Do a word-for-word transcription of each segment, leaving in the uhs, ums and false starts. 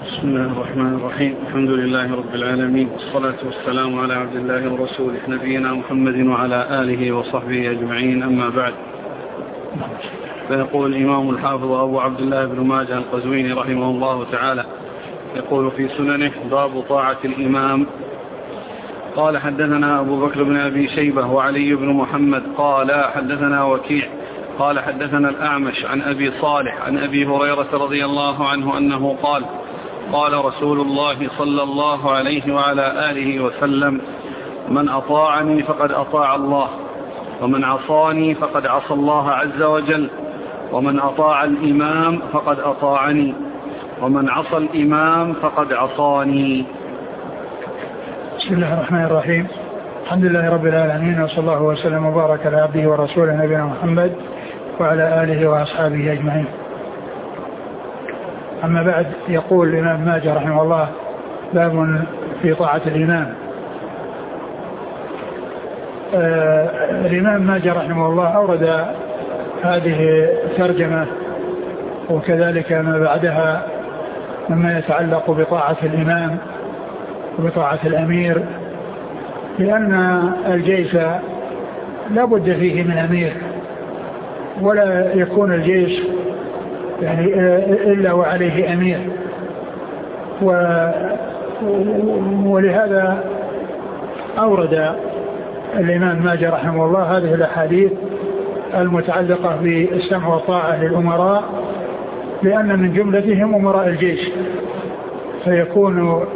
بسم الله الرحمن الرحيم. الحمد لله رب العالمين، والصلاة والسلام على عبد الله ورسوله نبينا محمد وعلى آله وصحبه أجمعين، أما بعد. فيقول الإمام الحافظ أبو عبد الله بن ماجه القزويني رحمه الله تعالى يقول في سننه: باب طاعة الإمام. قال: حدثنا أبو بكر بن أبي شيبة وعلي بن محمد قال حدثنا وكيع قال حدثنا الأعمش عن أبي صالح عن أبي هريرة رضي الله عنه أنه قال: قال رسول الله صلى الله عليه وعلى آله وسلم: من أطاعني فقد أطاع الله، ومن عصاني فقد عصى الله عز وجل، ومن أطاع الإمام فقد أطاعني، ومن عصى الإمام فقد عصاني. بسم الله الرحمن الرحيم. الحمد لله رب العالمين، وصلى الله وسلم وبارك على عبده ورسوله نبينا محمد وعلى آله وأصحابه أجمعين. أما بعد، يقول الإمام ماجه رحمه الله: باب في طاعة الإمام. آه الإمام ماجه رحمه الله أورد هذه الترجمة وكذلك ما بعدها مما يتعلق بطاعة الإمام وبطاعة الأمير، لأن الجيش لا بد فيه من أمير، ولا يكون الجيش يعني إلا وعليه أمير. ولهذا أورد الإمام ماجه رحمه الله هذه الأحاديث المتعلقة بالسمع والطاعة للأمراء، لأن من جملتهم أمراء الجيش، فيكون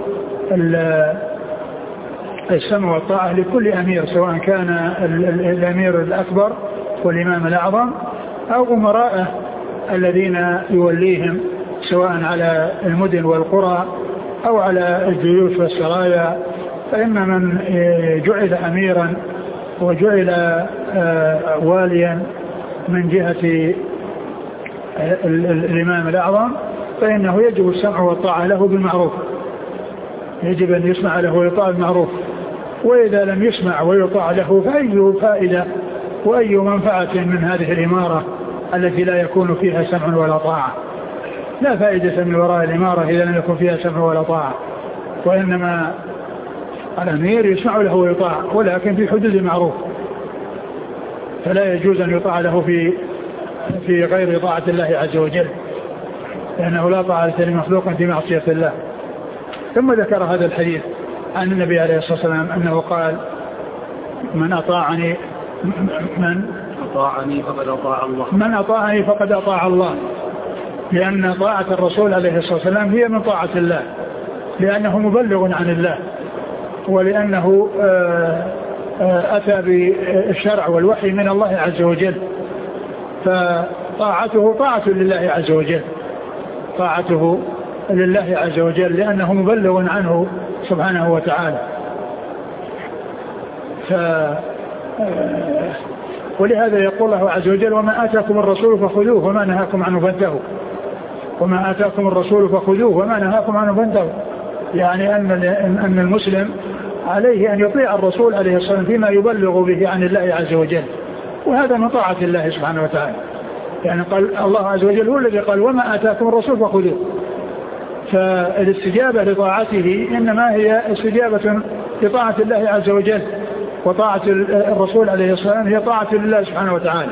السمع والطاعة لكل أمير، سواء كان الأمير الأكبر والإمام الأعظم أو أمراءه الذين يوليهم، سواء على المدن والقرى أو على الجيوش والسرايا. فإن من جعل أميرا وجعل واليا من جهة الإمام الأعظم فإنه يجب السمع والطاعة له بالمعروف، يجب أن يسمع له ويطاع بالمعروف. وإذا لم يسمع ويطاع له فأي فائدة وأي منفعة من هذه الإمارة التي لا يكون فيها سمع ولا طاعة؟ لا فائدة من وراء الإمارة إذا لم يكن فيها سمع ولا طاعة. وإنما الأمير يسمع له ويطاع، ولكن في حدود المعروف، فلا يجوز أن يطاع له في في غير طاعة الله عز وجل، لأنه لا طاعة لمخلوق في معصية الله. ثم ذكر هذا الحديث عن النبي عليه الصلاة والسلام أنه قال: من أطاعني من أطاعني فقد أطاع الله من أطاعني فقد أطاع الله، لأن طاعة الرسول عليه الصلاة والسلام هي من طاعة الله، لأنه مبلغ عن الله، ولأنه أتى بالشرع والوحي من الله عز وجل، فطاعته طاعة لله عز وجل، طاعته لله عز وجل لأنه مبلغ عنه سبحانه وتعالى. ف ولهذا يقول الله عز وجل: وما آتاكم الرسول فخذوه وما نهاكم عنه فانتهوا. وما آتاكم الرسول فخذوه وما نهاكم عنه فانتهوا، يعني أن أن المسلم عليه أن يطيع الرسول عليه الصلاة والسلام فيما يبلغ به عن الله عز وجل، وهذا من طاعة الله سبحانه وتعالى. يعني قال الله عز وجل هو الذي قال: وما آتاكم الرسول فخذوه. فالاستجابة لطاعته إنما هي استجابة لطاعة الله عز وجل، وطاعة الرسول عليه الصلاة والسلام هي طاعة لله سبحانه وتعالى.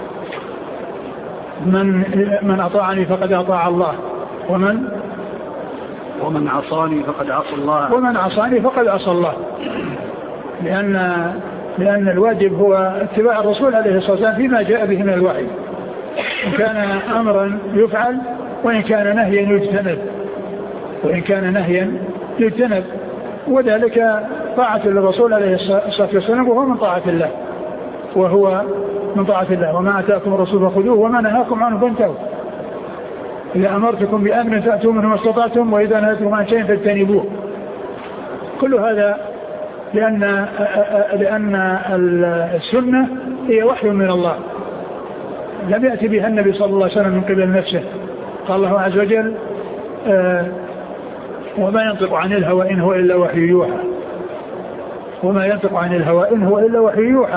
من من أطاعني فقد أطاع الله، ومن ومن عصاني فقد عصى الله ومن عصاني فقد عصى الله، لأن لأن الواجب هو اتباع الرسول عليه الصلاة والسلام فيما جاء به من الوحي، إن كان أمرا يفعل وإن كان نهيا يجتنب، وإن كان نهيا يجتنب، وذلك طاعة للرسول عليه الصلاة والسلام، وهو من طاعة الله وهو من طاعة الله. وما أتاكم الرسول فخذوه وما نهاكم عنه فانتهوا. إذا أمرتكم بأمر فأتوا منه ما استطعتم، وإذا نهيتكم عن شيء فاجتنبوه. كل هذا لأن لأن السنة هي وحي من الله، لم يأتي بها النبي صلى الله عليه وسلم من قبل نفسه. قال الله عز وجل: آه وما ينطق عن الهوى إن هو إلا وحي يوحى. وما ينطق عن الهوى إن هو إلا وحي يوحى.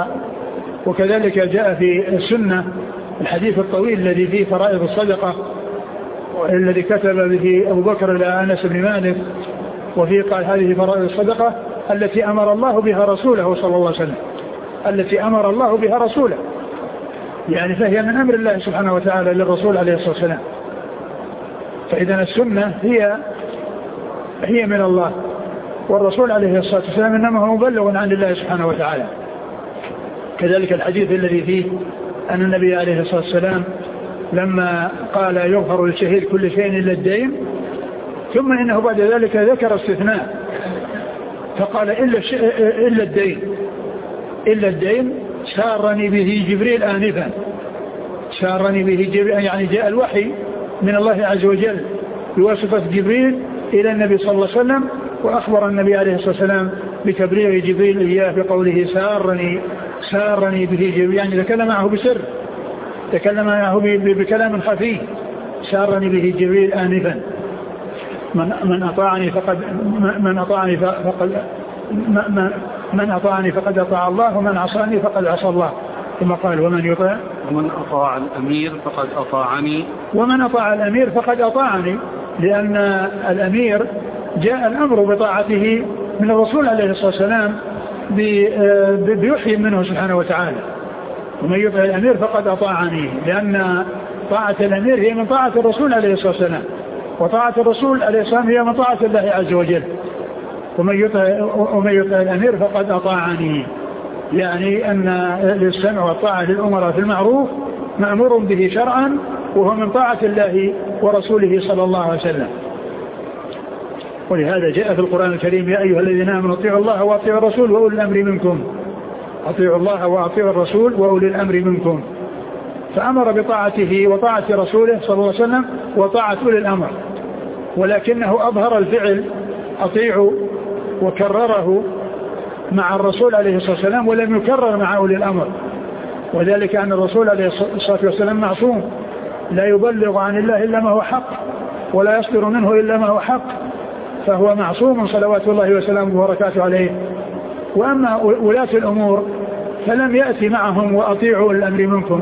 وكذلك جاء في السنة الحديث الطويل الذي فيه فرائض الصدقة الذي كتب به أبو بكر إلى أنس بن مالك، وفيه قال هذه فرائض الصدقة التي أمر الله بها رسوله صلى الله عليه وسلم، التي أمر الله بها رسوله، يعني فهي من أمر الله سبحانه وتعالى للرسول عليه الصلاة والسلام. فإذا السنة هي هي من الله، والرسول عليه الصلاة والسلام إنما هو مبلغ عن الله سبحانه وتعالى. كذلك الحديث الذي فيه أن النبي عليه الصلاة والسلام لما قال يغفر للشهيد كل شيء إلا الدين، ثم إنه بعد ذلك ذكر استثناء فقال إلا, إلا الدين إلا الدين سارني به جبريل آنفا، سارني به جبريل يعني جاء الوحي من الله عز وجل بواسطة جبريل إلى النبي صلى الله عليه وسلم، وأخبر النبي عليه الصلاة والسلام بتبليغ جبريل إياه بقوله سارني سارني به جبريل، يعني تكلم معه بسر، تكلم معه بكلام خفي، سارني به جبريل آنفا. من من أطاعني فقد من أطاعني فقد من, من أطاعني فقد أطاع الله، ومن عصاني فقد عصى الله، ثم قال ومن يطاع ومن أطاع الأمير فقد أطاعني ومن أطاع الأمير فقد أطاعني، لأن الأمير جاء الأمر بطاعته من الرسول عليه الصلاة والسلام بيحيي منه سبحانه وتعالى. ومن يطع الأمير فقد أطاعني، لأن طاعة الأمير هي من طاعة الرسول عليه الصلاة والسلام، وطاعة الرسول عليه الصلاة والسلام هي من طاعة الله عز وجل. ومن يطع ومن يطع الأمير فقد أطاعني، يعني أن السمع والطاعة للأمراء في المعروف مأمور به شرعا، وهو من طاعة الله ورسوله صلى الله عليه وسلم. ولهذا جاء في القرآن الكريم يا أيها الذين آمنوا اطيعوا الله واطيعوا الرسول وأولي الأمر منكم، اطيعوا الله واطيعوا الرسول وأولي الأمر منكم، فأمر بطاعته وطاعة رسوله صلى الله عليه وسلم وطاعة أولي الأمر، ولكنه أظهر الفعل أطيعوا وكرره مع الرسول عليه الصلاة والسلام، ولم يكرر مع أولي الأمر، وذلك أن الرسول عليه الصلاة والسلام معصوم، لا يبلغ عن الله إلا ما هو حق، ولا يصدر منه إلا ما هو حق، فهو معصوم صلوات الله وسلامه وبركاته عليه. وأما ولاة الأمور فلم يأتي معهم وأطيعوا الأمر منكم،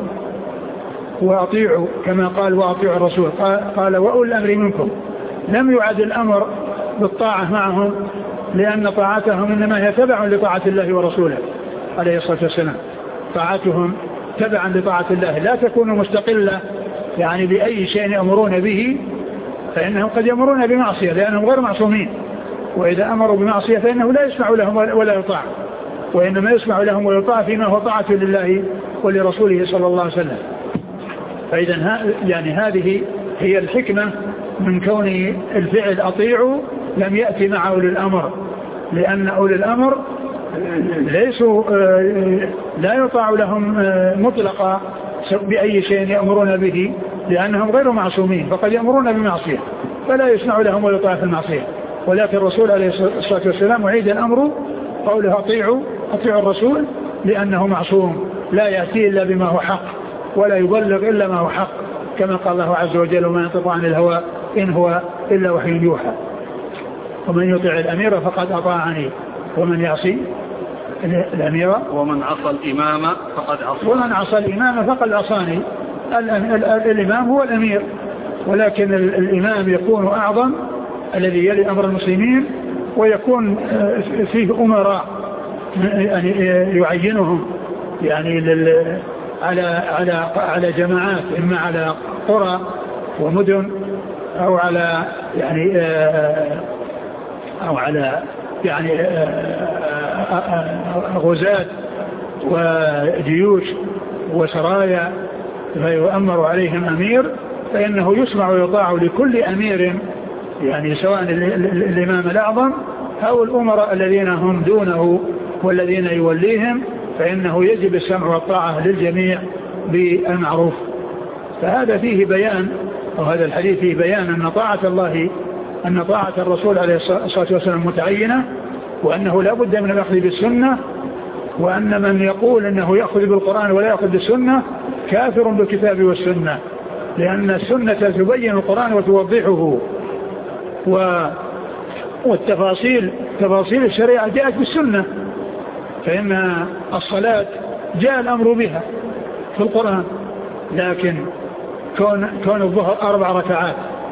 وأطيعوا كما قال وأطيعوا الرسول، قال وأولي الأمر منكم، لم يعد الأمر بالطاعة معهم، لأن طاعتهم إنما هي تبع لطاعة الله ورسوله عليه الصلاة والسلام. طاعتهم تبعا لطاعة الله، لا تكون مستقلة يعني بأي شيء يأمرون به، فإنهم قد يأمرون بمعصية لأنهم غير معصومين، وإذا أمروا بمعصية فإنه لا يسمع لهم ولا يطاع، وإنما يسمع لهم ويطاع فيما هو طاعة لله ولرسوله صلى الله عليه وسلم. فإذا يعني هذه هي الحكمة من كون الفعل أطيعوا لم يأتي مع أولي الأمر، لأن أولي الأمر ليسوا لا يطاع لهم مطلقا بأي شيء يأمرون به، لأنهم غير معصومين، فقد يأمرون بمعصية فلا يسمع لهم ويطاع في المعصية. ولكن الرسول عليه الصلاة والسلام وعيد الأمر قوله أطيعوا أطيعوا الرسول، لأنه معصوم لا يأتي إلا بما هو حق، ولا يبلغ إلا ما هو حق، كما قال الله عز وجل وما ينطق عن الهوى إن هو إلا وحي يوحى. ومن يطع الأمير فقد أطاعني، ومن يعصي الأمير ومن عصى الإمام فقد عصى ومن عصى الإمام فقد عصاني. الإمام هو الأمير، ولكن الإمام يكون أعظم الذي يلي أمر المسلمين، ويكون فيه أمراء يعني يعينهم يعني على على على جماعات، إما على قرى ومدن أو على يعني أو على يعني غزاة وجيوش وسرايا، فيؤمر عليهم أمير، فإنه يسمع ويطاع لكل أمير، يعني سواء الإمام الأعظم أو الأمراء الذين هم دونه والذين يوليهم، فإنه يجب السمع والطاعة للجميع بالمعروف. فهذا فيه بيان، أو هذا الحديث فيه بيان أن طاعة الله أن طاعة الرسول عليه الصلاة والسلام متعينة، وأنه لا بد من الأخذ بالسنة، وأن من يقول أنه يأخذ بالقرآن ولا يأخذ بالسنة كافر بالكتاب والسنة، لأن السنة تبين القرآن وتوضحه، والتفاصيل تفاصيل الشريعة جاءت بالسنة. فإن الصلاة جاء الأمر بها في القرآن، لكن كون, كون الظهر أربع ركعات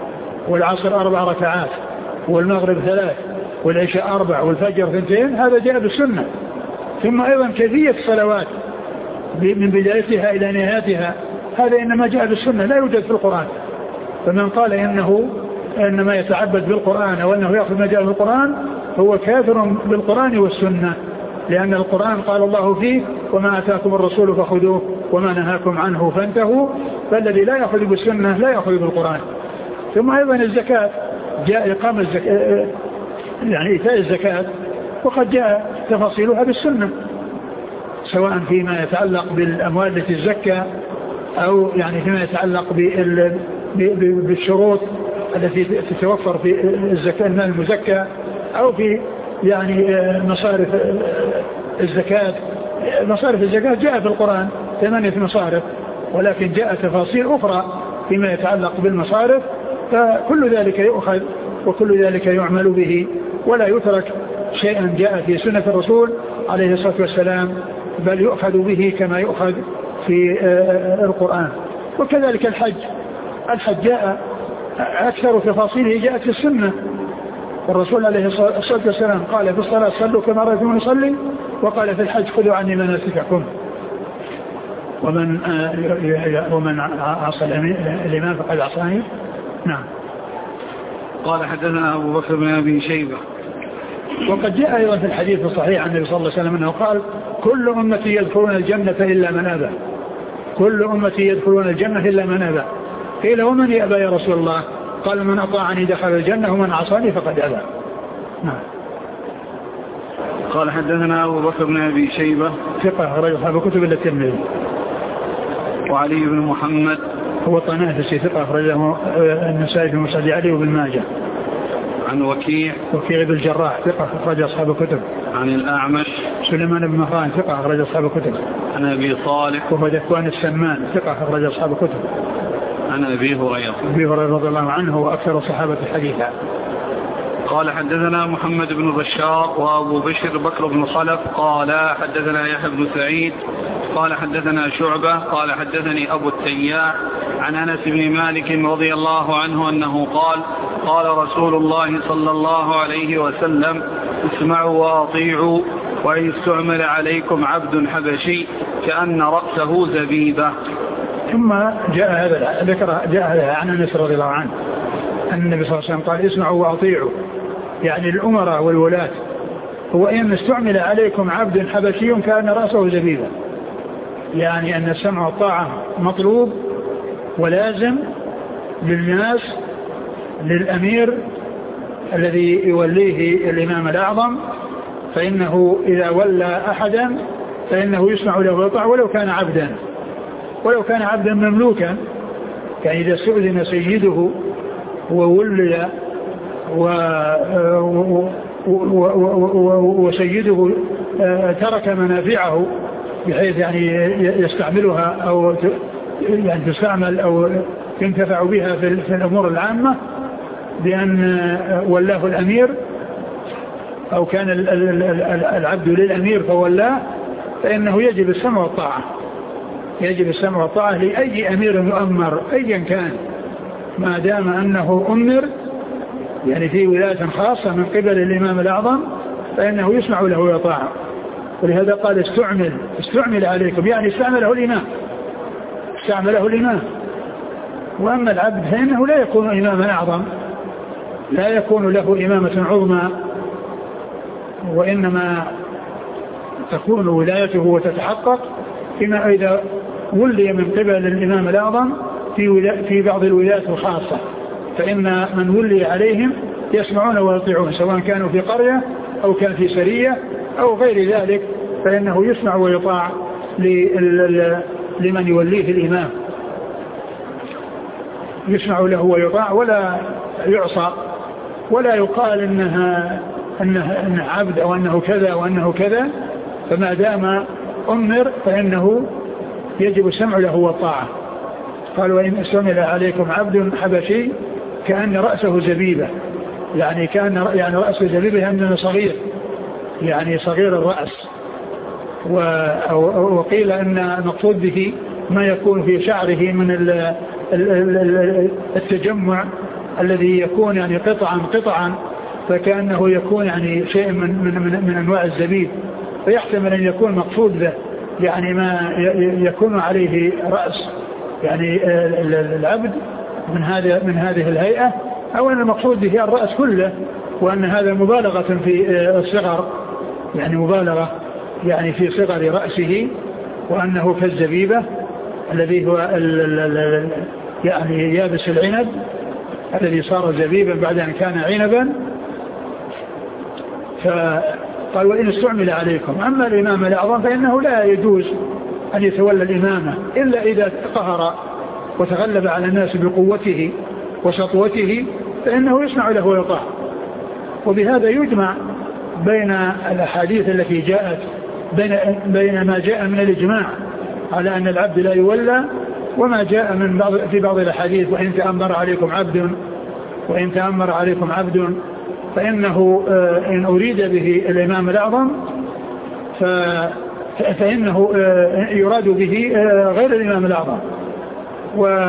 والعصر أربع ركعات والمغرب ثلاث والعشاء أربع والفجر ثنتين، هذا جاء بالسنة. ثم أيضا كيفية الصلوات من بدايتها إلى نهايتها هذا إنما جاء بالسنة لا يوجد في القرآن. فمن قال إنه إنما يتعبد بالقرآن أو أنه يأخذ ما جاء في القرآن هو كافر بالقرآن والسنة، لأن القرآن قال الله فيه وما أتاكم الرسول فخذوه وما نهاكم عنه فانتهوا، فالذي لا يأخذ بالسنة لا يأخذ بالقرآن. ثم أيضا الزكاة جاء إقامة الزكاة يعني إيتاء الزكاة وقد جاء تفاصيلها بالسنة، سواء فيما يتعلق بالأموال التي تزكى أو يعني فيما يتعلق بالشروط التي تتوفر في الزكاة المال المزكى أو في يعني مصارف الزكاة. مصارف الزكاة جاء في القرآن ثمانية مصارف، ولكن جاء تفاصيل أخرى فيما يتعلق بالمصارف، فكل ذلك يؤخذ وكل ذلك يعمل به ولا يترك شيئا جاء في سنة الرسول عليه الصلاة والسلام، بل يؤخذ به كما يؤخذ في القرآن. وكذلك الحج، الحج جاء أكثر تفاصيله جاءت في السنة، والرسول عليه الصلاة والسلام قال في الصلاة صلوا كما رأيتموني أصلي، وقال في الحج خذوا عني مناسككم، ومن ومن عصى الإمام فقد عصاني. نعم. قال حدثنا أبو بكر بن أبي شيبة. وقد جاء أيضا في الحديث الصحيح عن النبي صلى الله عليه وسلم أنه قال كل أمتي يدخلون الجنة إلا من أبى، كل أمتي يدخلون الجنة إلا من أبى. قيل ومن يأبى يا رسول الله؟ قال من أطاعني دخل الجنة ومن عصاني فقد أبى. نعم. قال حدثنا أبو بكر بن أبي شيبة ثقة رجل أصحاب كتب إلا الترمذي. وعلي بن محمد هو طنافسي ثقة أخرجه النسائي في مسند علي وابن ماجه. عن وكيع وكيع بن الجراح ثقة أخرج أصحاب الكتب. عن الأعمش سليمان بن مهران ثقة أخرج أصحاب الكتب. عن أبي صالح وهو ذكوان السمان ثقة أخرج أصحاب الكتب. عن أبي هريرة أبي هريرة رضي الله عنه وأكثر الصحابة حديثا. قال حدثنا محمد بن بشار وأبو بشر بكر بن خلف قال حدثنا يحيى بن سعيد قال حدثنا شعبة قال حدثني أبو التياح عن أنس بن مالك رضي الله عنه أنه قال قال رسول الله صلى الله عليه وسلم اسمعوا وأطيعوا وإن استعمل عليكم عبد حبشي كأن رأسه زبيبة. ثم جاء هذا ذكر جاء هذا عن أنس رضي الله عنه أن النبي صلى الله عليه وسلم قال اسمعوا وأطيعوا، يعني الأمراء والولاة، هو إن استعمل عليكم عبد حبشي كأن رأسه زبيبة، يعني أن السمع والطاعة مطلوب ولازم للناس للأمير الذي يوليه الإمام الأعظم، فإنه إذا ولى أحدا فإنه يسمع له ويطاع ولو كان عبدا ولو كان عبدا مملوكا. يعني إذا استؤذن سيده وولي وسيده ترك منافعه بحيث يعني يستعملها أو يعني تستعمل أو ينتفع بها في الأمور العامة بأن ولاه الأمير أو كان العبد للأمير فولاه، فإنه يجب السمع والطاعة، يجب السمع والطاعة لأي أمير يؤمر أيا كان ما دام أنه أمر يعني في ولاية خاصة من قبل الإمام الأعظم فإنه يسمع له ويطاع. ولهذا قال استعمل استعمل عليكم، يعني استعمله الإمام استعمله الإمام. وأما العبد فإنه لا يكون إماما أعظم، لا يكون له إمامة عظمى، وإنما تكون ولايته وتتحقق فيما إذا ولي من قبل الإمام الأعظم في في بعض الولايات الخاصة، فإن من ولي عليهم يسمعون ويطيعون سواء كانوا في قرية أو كان في سرية أو غير ذلك، فإنه يسمع ويطاع لمن يوليه الإمام، يسمع له ويطاع ولا يعصى ولا يقال إنها أنه, أنه عبد أو أنه كذا وأنه كذا. فما دام أمر فإنه يجب السمع له والطاعة. قال وإن استعمل عليكم عبد حبشي كأن رأسه زبيبة، يعني كأن يعني رأسه زبيبة يعني صغير، يعني صغير الرأس. وقيل أن المقصود به ما يكون في شعره من التجمع الذي يكون يعني قطعا قطعا فكأنه يكون يعني شيء من, من, من, من أنواع الزبيب، فيحتمل أن يكون مقصود به يعني ما يكون عليه رأس يعني العبد من هذا من هذه الهيئة، أو أن المقصود به الرأس كله، وأن هذا مبالغة في الصغر يعني مبالغة يعني في صغر رأسه، وأنه كالزبيبة الذي هو ال ال ال يعني يابس العنب الذي صار زبيبا بعد أن كان عنبا. فقال وإن استعمل عليكم. أما الإمام الأعظم فإنه لا يجوز أن يتولى الإمامة إلا إذا قهر وتغلب على الناس بقوته وسطوته فإنه يسمع له ويطاع. وبهذا يجمع بين الأحاديث التي جاءت بين, بين ما جاء من الإجماع على أن العبد لا يولى، وما جاء من بعض في بعض الأحاديث وإن تأمر عليكم عبد وإن تأمر عليكم عبد فإنه إن أريد به الإمام الأعظم فإنه يراد به غير الإمام الأعظم. و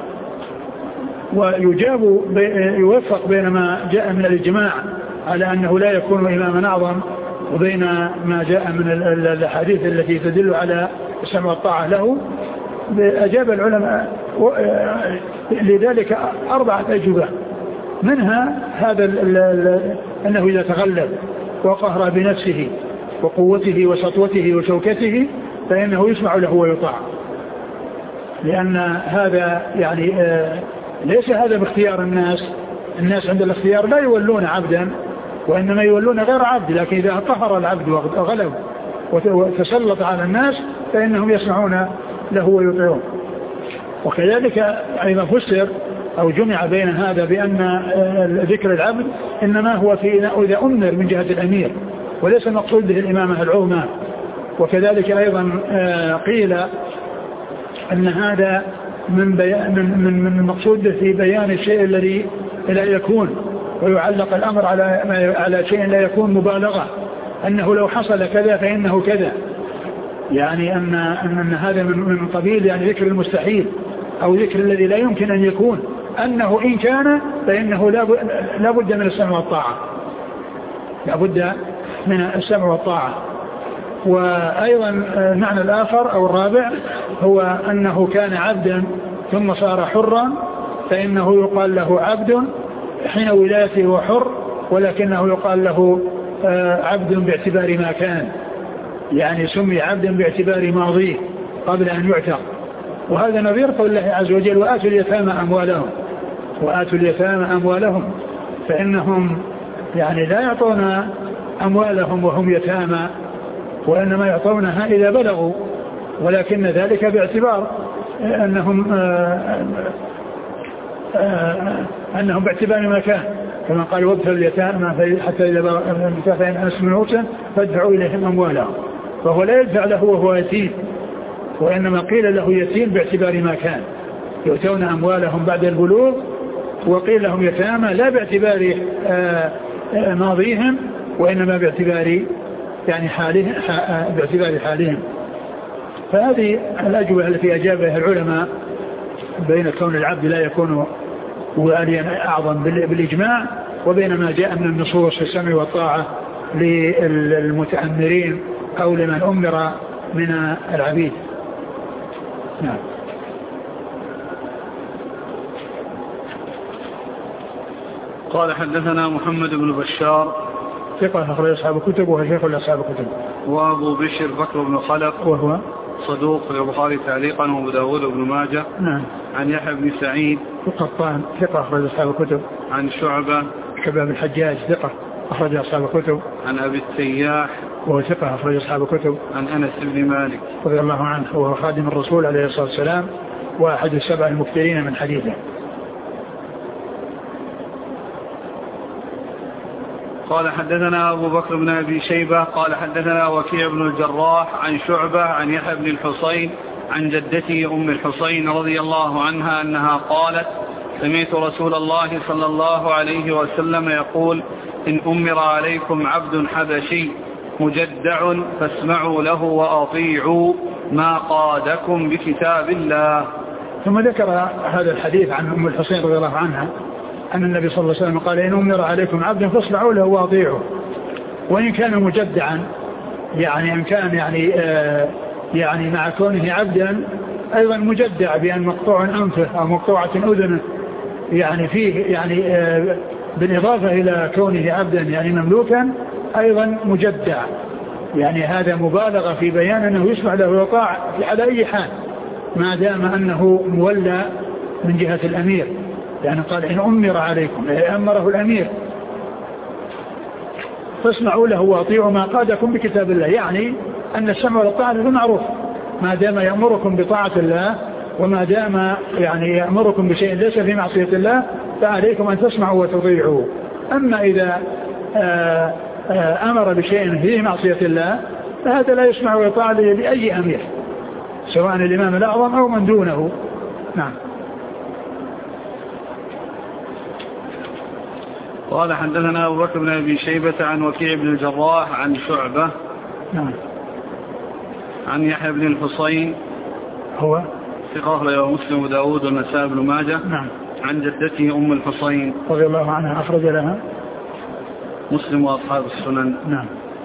ويجاب يوفق بين ما جاء من الإجماع على أنه لا يكون إماما أعظم وبين ما جاء من الأحاديث التي تدل على السمع والطاعة له. أجاب العلماء لذلك أربعة أجوبة، منها هذا ال ال أنه إذا تغلب وقهر بنفسه وقوته وسطوته وشوكته فإنه يسمع له ويطاع، لأن هذا يعني ليس هذا باختيار الناس. الناس عند الاختيار لا يولون عبدا وإنما يولون غير عبد، لكن إذا قهر العبد وغلب وتسلط على الناس فإنهم يسمعون له ويطيعون. وكذلك أيضا فسر أو جمع بين هذا بأن ذكر العبد إنما هو في إذا أمر من جهة الأمير وليس المقصود به الإمامة العظمى. وكذلك أيضا قيل أن هذا من من من المقصود في بيان الشيء الذي لا يكون، ويعلق الأمر على على شيء لا يكون مبالغة، أنه لو حصل كذا فإنه كذا، يعني أن أن هذا من من قبيل يعني ذكر المستحيل أو ذكر الذي لا يمكن أن يكون، أنه إن كان فإنه لا بد من السمع والطاعة، لا بد من السمع والطاعة. وأيضا المعنى الآخر أو الرابع هو أنه كان عبدا ثم صار حرا فإنه يقال له عبد حين ولايته هو حر، ولكنه يقال له عبد باعتبار ما كان، يعني سمي عبدا باعتبار ماضيه قبل أن يعتق. وهذا نظير قول الله عز وجل وآتوا اليتامى أموالهم وآتوا اليتامى أموالهم، فإنهم يعني لا يعطون أموالهم وهم يتامى، وإنما يعطونها إذا بلغوا، ولكن ذلك باعتبار أنهم أنهم باعتبار ما كان، كما قال وابتلوا اليتامى حتى إذا بلغوا فإن أنستم منهم رشدا فادفعوا إليهم أموالهم، فهو لا يدفع له وهو يتيم، وإنما قيل له يتيم باعتبار ما كان، يؤتون أموالهم بعد البلوغ، وقيل لهم يتامى لا باعتبار ماضيهم وإنما باعتبار يعني حالهم باعتبار حالهم. فهذه الأجوبة التي أجابها العلماء بين كون العبد لا يكون واليا أعظم بالإجماع، وبين ما جاء من النصوص في السمع والطاعة للمتأمرين أو لمن أمر من العبيد. نعم. قال حدثنا محمد بن بشار ثقة أخرج أصحاب الكتب وهو شيخ أصحاب الكتب. وأبو بشر بكر بن خلف وهو صدوق في البخاري تعليقا وأبو داود وابن ماجه. نعم. عن يحيى بن سعيد القطان ثقة أخرج أصحاب الكتب. عن شعبة شعبة بن الحجاج ثقة أخرج أصحاب الكتب. عن أبي التياح وهو ثقة أخرج أصحاب الكتب. عن أنس بن مالك رضي الله عنه وهو خادم الرسول عليه الصلاة والسلام وأحد السبع المكثرين من حديثه. قال حدثنا أبو بكر بن أبي شيبة قال حدثنا وكيع بن الجراح عن شعبة عن يحيى بن الحصين عن جدته أم الحصين رضي الله عنها أنها قالت سمعت رسول الله صلى الله عليه وسلم يقول إن أمر عليكم عبد حبشي مجدع فاسمعوا له وأطيعوا ما قادكم بكتاب الله. ثم ذكر هذا الحديث عن أم الحصين رضي الله عنها أن النبي صلى الله عليه وسلم قال إن أمر عليكم عبد فاصنعوا له وأطيعوا، وإن كان مجدعا يعني إن كان يعني آه يعني مع كونه عبدا أيضا مجدع بأن مقطوع أنفه أو مقطوعة أذنه يعني فيه يعني آه بالإضافة إلى كونه عبدا يعني مملوكا أيضا مجدع، يعني هذا مبالغة في بيان أنه يسمع له ويطاع على أي حال ما دام أنه مولى من جهة الأمير، يعني قال إن أمر عليكم أمره الأمير فاسمعوا له وأطيعوا ما قادكم بكتاب الله، يعني أن السمع والطاعة معروف ما دام يأمركم بطاعة الله وما دام يعني يأمركم بشيء ليس في معصية الله فعليكم أن تسمعوا وتطيعوا. أما إذا آآ آآ أمر بشيء فيه معصية الله فهذا لا يسمع ويطاع لأي أمير سواء الإمام الأعظم أو من دونه. نعم. قال حدثنا أبو بكر بن أبي شيبة عن وكيع بن الجراح عن شعبة نعم عن يحيى بن الحصين هو ثقة له مسلم وداود والنسائي بن ماجه نعم عن جدته أم الحصين رضي الله عنها أخرج لها مسلم وأصحاب السنن. نعم.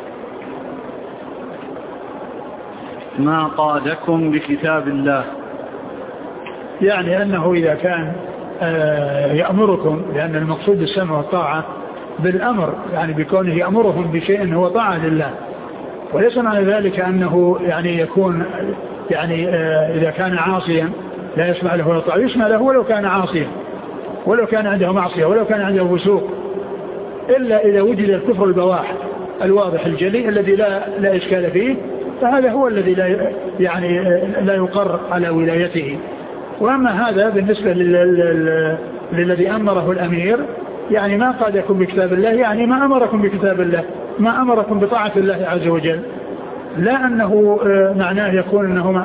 ما قادكم بكتاب الله، يعني أنه إذا كان يأمركم، لأن المقصود السمع والطاعة بالأمر يعني بكونه يأمرهم بشيء هو طاعة لله، وليس معنى ذلك أنه يعني يكون يعني إذا كان عاصيا لا يسمع له ولا يطاع، يسمع له ولو كان عاصيا ولو كان عنده معصية ولو كان عنده فسوق، إلا إذا وجد الكفر البواح الواضح الجلي الذي لا لا إشكال فيه فهذا هو الذي لا يعني لا يقر على ولايته. وأما هذا بالنسبة للذي أمره الأمير يعني ما قادكم بكتاب الله، يعني ما أمركم بكتاب الله، ما أمركم بطاعة الله عز وجل، لا أنه معناه يكون أنه,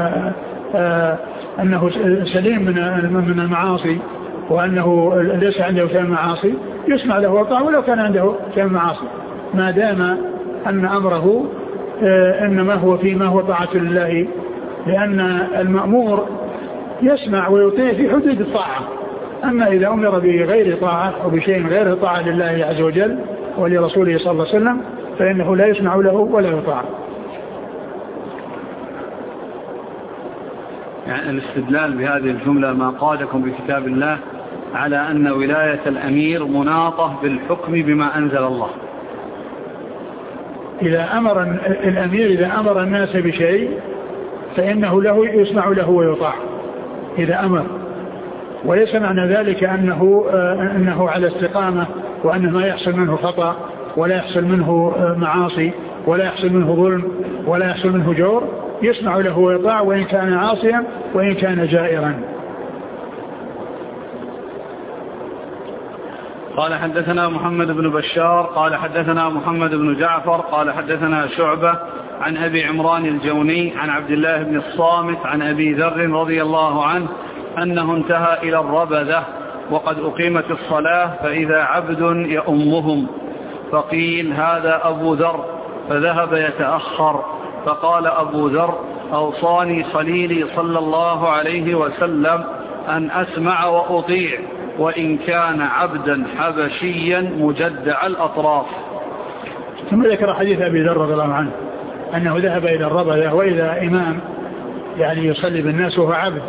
أنه سليم من المعاصي وأنه ليس عنده شيء معاصي، يسمع له وطاعة ولو كان عنده شيء معاصي ما دام أن أمره إنما هو فيما هو طاعة لله، لأن المأمور يسمع ويطيع في حدود الطاعة. أما إذا أمر بغير طاعة أو بشيء غير طاعة لله عز وجل ولرسوله صلى الله عليه وسلم فإنه لا يسمع له ولا يطاع. يعني الاستدلال بهذه الجملة ما قادكم بكتاب الله على أن ولاية الأمير مناطة بالحكم بما أنزل الله. إذا أمر الأمير إذا أمر الناس بشيء فإنه له يسمع له ويطاع إذا أمر، وليس معنى ذلك أنه, أنه على استقامة وأنه ما يحصل منه خطأ ولا يحصل منه معاصي ولا يحصل منه ظلم ولا يحصل منه جور، يسمع له ويطاع وإن كان عاصيا وإن كان جائرا. قال حدثنا محمد بن بشار قال حدثنا محمد بن جعفر قال حدثنا شعبة عن أبي عمران الجوني عن عبد الله بن الصامت عن أبي ذر رضي الله عنه أنه انتهى إلى الربذة وقد أقيمت الصلاة فإذا عبد يأمهم، فقيل هذا أبو ذر، فذهب يتأخر، فقال أبو ذر أوصاني خليلي صلى الله عليه وسلم أن أسمع وأطيع وإن كان عبدا حبشيا مجدع الأطراف. ثم ذكر حديث أبي ذر رضي الله عنه أنه ذهب إلى الربذة وإذا إمام يعني يصلي بالناس وهو عبد،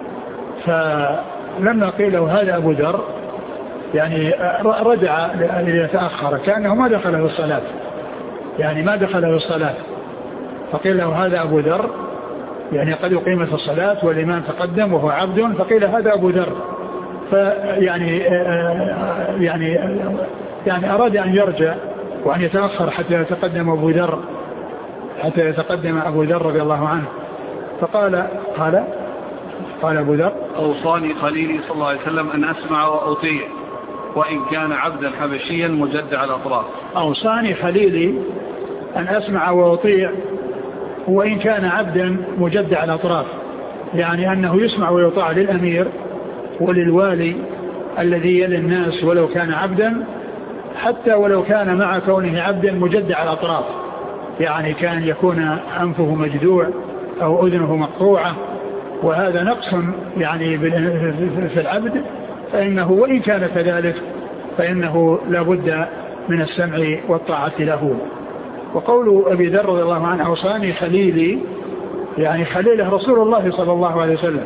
فلما قيل له هذا أبو ذر يعني رجع ليتأخر كأنه ما دخل في الصلاة، يعني ما دخل في الصلاة، فقيل له هذا أبو ذر يعني قد أقيمت الصلاة والإمام تقدم وهو عبد، فقيل هذا أبو ذر، فيعني يعني يعني أراد أن يرجع وأن يتأخر حتى يتقدم أبو ذر حتى يتقدم أبو ذر رضي الله عنه، فقال قال قال أبو ذر أوصاني خليلي صلى الله عليه وسلم أن أسمع وأطيع وإن كان عبدا حبشيا مجدع الأطراف. أوصاني خليلي أن أسمع وأطيع وإن كان عبدا مجدع الأطراف، يعني أنه يسمع ويطاع للأمير وللوالي الذي يلي الناس ولو كان عبدا، حتى ولو كان مع كونه عبدا مجدع الأطراف، يعني كان يكون أنفه مجدوع أو أذنه مقطوعة، وهذا نقص يعني في العبد فإنه وإن كان كذلك فإنه لا بد من السمع والطاعة له. وقول أبي ذر رضي الله عنه أوصاني خليلي، يعني خليله رسول الله صلى الله عليه وسلم،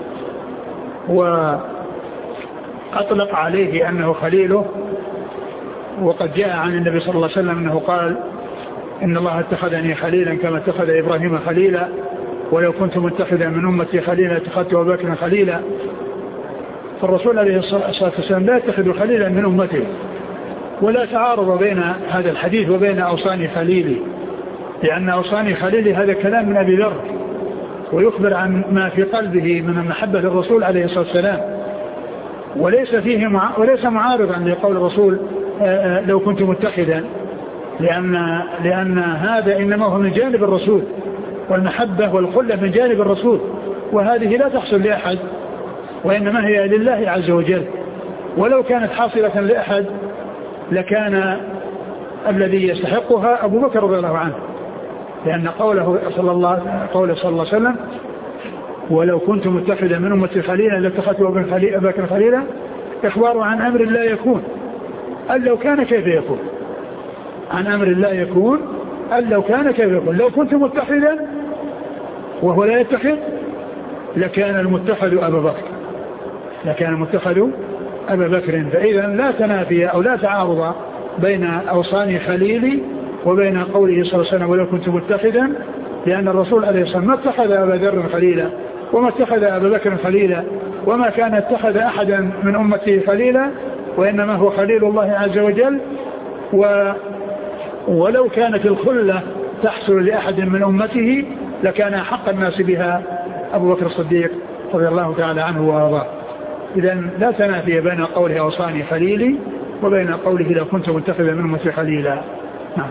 وأطلق عليه أنه خليله. وقد جاء عن النبي صلى الله عليه وسلم أنه قال إن الله اتخذني خليلا كما اتخذ إبراهيم خليلا، ولو كنت متخذا من أمتي خليلا اتخذت أبا بكر خليلا. فالرسول عليه الصلاة والسلام لا يتخذ خليلا من أمته، ولا تعارض بين هذا الحديث وبين أوصاني خليلي، لأن أوصاني خليلي هذا كلام من أبي ذر، ويخبر عن ما في قلبه من المحبة للرسول عليه الصلاة والسلام، وليس فيه مع... وليس معارضا لقول الرسول لو كنت متخذا، لأن, لأن هذا إنما هو من جانب الرسول، والمحبة والخلة من جانب الرسول، وهذه لا تحصل لأحد، وإنما هي لله عز وجل. ولو كانت حاصلة لأحد لكان الذي يستحقها أبو بكر رضي الله عنه، لأن قوله صلى الله, قوله صلى الله عليه وسلم ولو كنت متخذا من أمتي خليلا لاتخذت أبا بكر خليلا، إخبار عن أمر لا يكون، أن لو كان كيف يكون، عن أمر لا يكون أن لو كان كيف يكون. لو كنت متخذا وهو لا يتخذ لكان المتخذ أبا بكر، لكان المتخذ أبا بكر. فإذا لا تنافي أو لا تعارض بين أوصاني خليلي وبين قوله صلى الله عليه وسلم ولو كنت متخذا، لأن الرسول عليه الصلاة والسلام ما اتخذ أبا ذر خليلا وما اتخذ أبا بكر خليلا، وما كان اتخذ أحدا من أمته خليلا، وإنما هو خليل الله عز وجل. و ولو كانت الخلة تحصل لأحد من أمته لكان حق الناس بها أبو بكر الصديق رضي الله تعالى عنه وارضاه. إذن لا تنافي بين قوله أوصاني خليلي وبين قوله لو كنت متخذا من أمتي خليلا. نعم.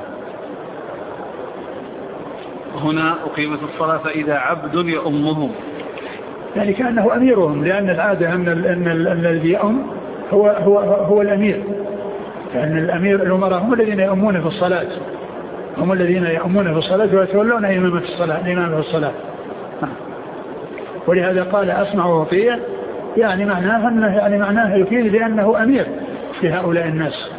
هنا أقيمت الصلاة فإذا عبد يؤمهم، يعني كأنه أميرهم، لأن العادة أن الذي يؤم هو, هو, هو الأمير، لأن الأمير الأمراء هم الذين يؤمون في الصلاة، هم الذين يؤمون في الصلاة ويتولون إمامة الصلاة الإمام في الصلاة. ولهذا قال أسمع وأطيع، يعني معناه أنه يعني معناه يفيد بأنه أمير في هؤلاء الناس،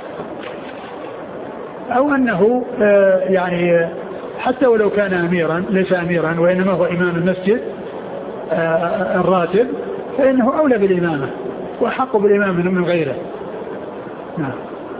أو أنه يعني حتى ولو كان أميرا ليس أميرا وإنما هو إمام المسجد الراتب، فإنه أولى بالإمامة وحق بالإمامة من غيره. نعم.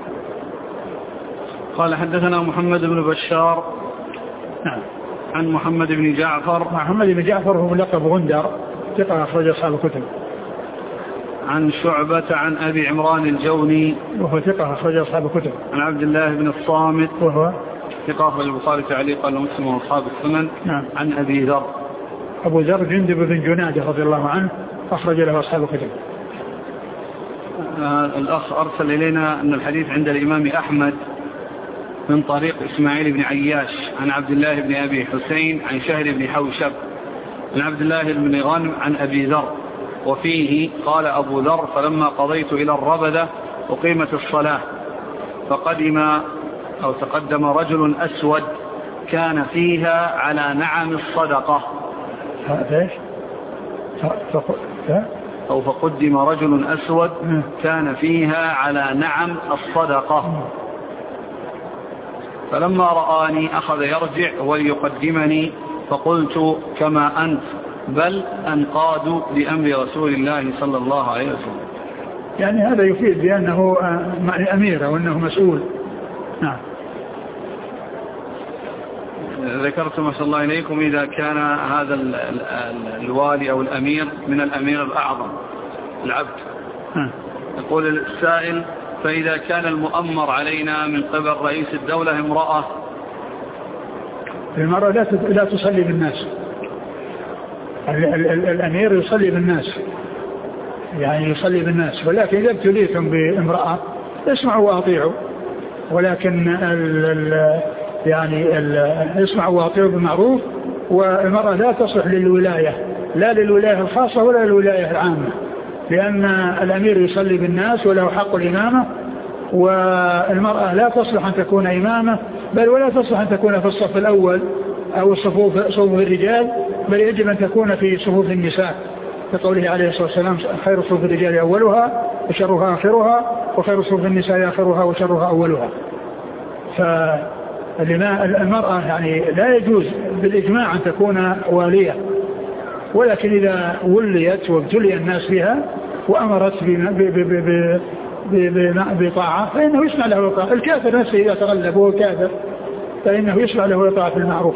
قال حدثنا محمد بن بشار نعم عن محمد بن جعفر. محمد بن جعفر هو ملقب غندر، ثقة أخرج أصحاب الكتب. عن شعبة عن أبي عمران الجوني وهو ثقة أخرج أصحاب الكتب. عن عبد الله بن الصامت وهو ثقة أخرج البخاري تعليقا ومسلم وأصحاب السنن. نعم. عن أبي ذر. أبو ذر جندب بن جنادة رضي الله عنه أخرج له أصحاب الكتب. آه الأخ أرسل إلينا أن الحديث عند الإمام أحمد من طريق إسماعيل بن عياش عن عبد الله بن أبي حسين عن شهر بن حوشب عن عبد الله بن غنم عن أبي ذر، وفيه قال أبو ذر فلما قضيت إلى الربدة أقيمت الصلاة فقدم أو تقدم رجل أسود كان فيها على نعم الصدقة. أو فقدم رجل أسود كان فيها على نعم الصدقة، فلما رآني أخذ يرجع وليقدمني، فقلت كما أنت بل أنقاد لأمر رسول الله صلى الله عليه وسلم. يعني هذا يفيد بأنه أمير وأنه مسؤول. نعم. ذكرتم صلى الله إليكم إذا كان هذا الوالي أو الأمير من الأمير الأعظم العبد. ها. يقول السائل فإذا كان المؤمر علينا من قبل رئيس الدولة امرأة، المرأة لا تصلي بالناس، الأمير يصلي بالناس، يعني يصلي بالناس، ولكن إذا ابتليتم بامرأة اسمعوا وأطيعوا، ولكن ال ال يعني ال اسمعوا وأطيعوا بالمعروف. والمرأة لا تصلح للولاية، لا للولاية الخاصة ولا للولاية العامة، لأن الأمير يصلي بالناس وله حق الإمامة، والمرأة لا تصلح أن تكون إمامة، بل ولا تصلح أن تكون في الصف الأول أو الصفوف صفوف الرجال، بل يجب أن تكون في صفوف النساء. كقوله عليه الصلاة والسلام خير صفوف الرجال أولها وشرها آخرها وخير صفوف النساء آخرها وشرها أولها. فالمرأة يعني لا يجوز بالإجماع أن تكون والية، ولكن إذا وليت وابتلي الناس بها وأمرت بطاعة فإنه يسمع له وطاعة. الكافر نفسه إذا تغلب وهو كافر فإنه يسمع له وطاعة في المعروف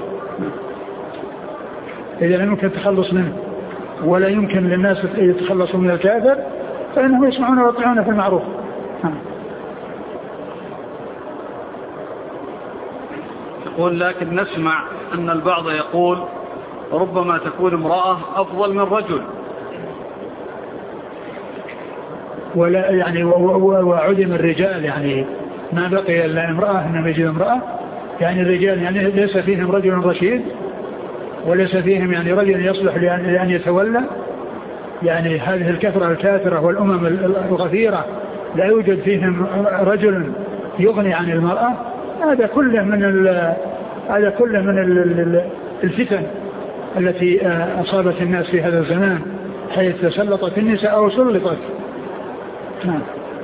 إذا لم يمكن التخلص منه، ولا يمكن للناس يتخلصوا من الكافر فإنهم يسمعون ويطيعون في المعروف. يقول لكن نسمع أن البعض يقول ربما تكون امرأة أفضل من رجل، ولا يعني وعدم الرجال، يعني ما بقي إلا امرأة إنما يجد امرأة، يعني الرجال يعني ليس فيهم رجل رشيد وليس فيهم يعني رجل يصلح لأن يتولى. يعني هذه الكثرة الكاثرة والأمم الغفيرة لا يوجد فيهم رجل يغني عن المرأة. هذا كله من هذا كله من الفتن التي أصابت الناس في هذا الزمان، حيث تسلطت النساء أو سلطت. نعم.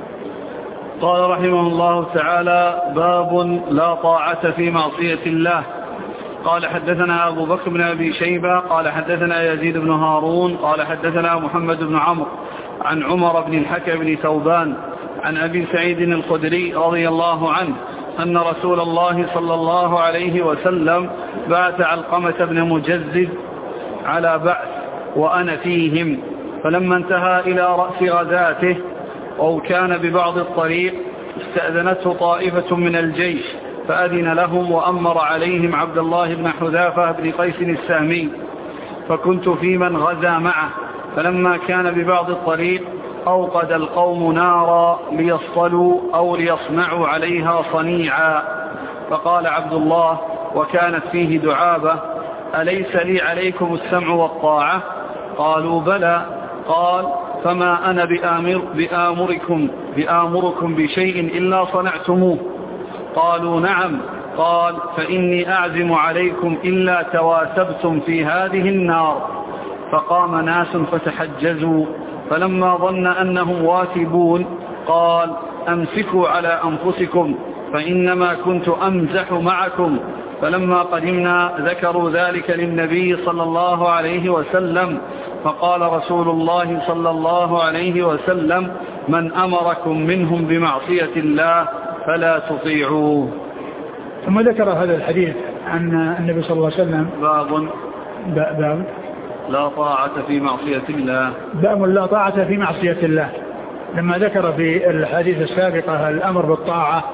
قال رحمه الله تعالى: باب لا طاعة في معصية الله. قال حدثنا أبو بكر بن أبي شيبة قال حدثنا يزيد بن هارون قال حدثنا محمد بن عمرو عن عمر بن الحكم بن ثوبان عن أبي سعيد الخدري رضي الله عنه أن رسول الله صلى الله عليه وسلم بعث علقمة بن مجزز على بعث وأنا فيهم، فلما انتهى إلى رأس غزاته أو كان ببعض الطريق استأذنته طائفة من الجيش فأذن لهم وأمر عليهم عبد الله بن حذافة بن قيس السهمي، فكنت في من غزا معه. فلما كان ببعض الطريق أوقد القوم نارا ليصطلوا أو ليصنعوا عليها صنيعا، فقال عبد الله وكانت فيه دعابة: أليس لي عليكم السمع والطاعة؟ قالوا بلى. قال: فما أنا بآمر بآمركم, بآمركم بشيء إلا صنعتموه. قالوا نعم. قال: فإني أعزم عليكم إلا تواسبتم في هذه النار. فقام ناس فتحجزوا، فلما ظن أنهم واثبون قال: أمسكوا على أنفسكم فإنما كنت أمزح معكم. فلما قدمنا ذكروا ذلك للنبي صلى الله عليه وسلم، فقال رسول الله صلى الله عليه وسلم: من أمركم منهم بمعصية الله فلا تطيعوه. ثم ذكر هذا الحديث عن النبي صلى الله عليه وسلم. باب باب لا طاعة في معصية الله. باب لا طاعة في معصية الله. لما ذكر في الحديث السابقة الأمر بالطاعة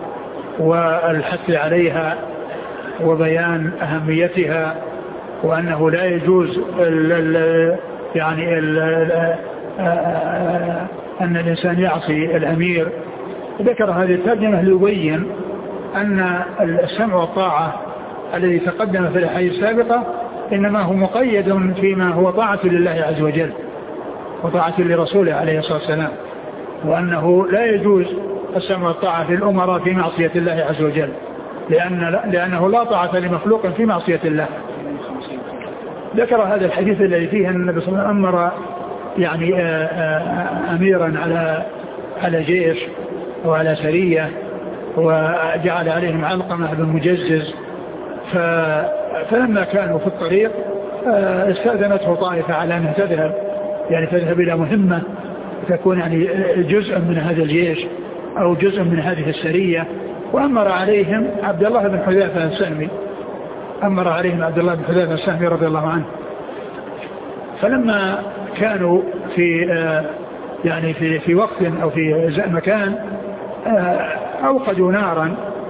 والحث عليها وبيان أهميتها، وأنه لا يجوز ال ال يعني ال أن الإنسان يعصي الأمير، ذكر هذه الترجمة ليبين أن السمع والطاعة الذي تقدم في الحديث السابقة إنما هو مقيد فيما هو طاعة لله عز وجل وطاعة لرسوله عليه الصلاة والسلام، وأنه لا يجوز السمع والطاعة في الأمراء في معصية الله عز وجل، لأن لأنه لا طاعة لمخلوق في معصية الله. ذكر هذا الحديث الذي فيه أن النبي صلى الله عليه وسلم أمر يعني أميرا على على جيش وعلى سرية، وجعل عليهم علقمة بن مجزز، فلما كانوا في الطريق استأذنته طائفة على أن تذهب يعني تذهب إلى مهمة تكون يعني جزء من هذا الجيش أو جزء من هذه السرية، وأمر عليهم عبد الله بن حذافة السهمي أمر عليهم عبد الله بن حذافة السهمي رضي الله عنه. فلما كانوا في يعني في في وقت أو في مكان أوقدوا نارا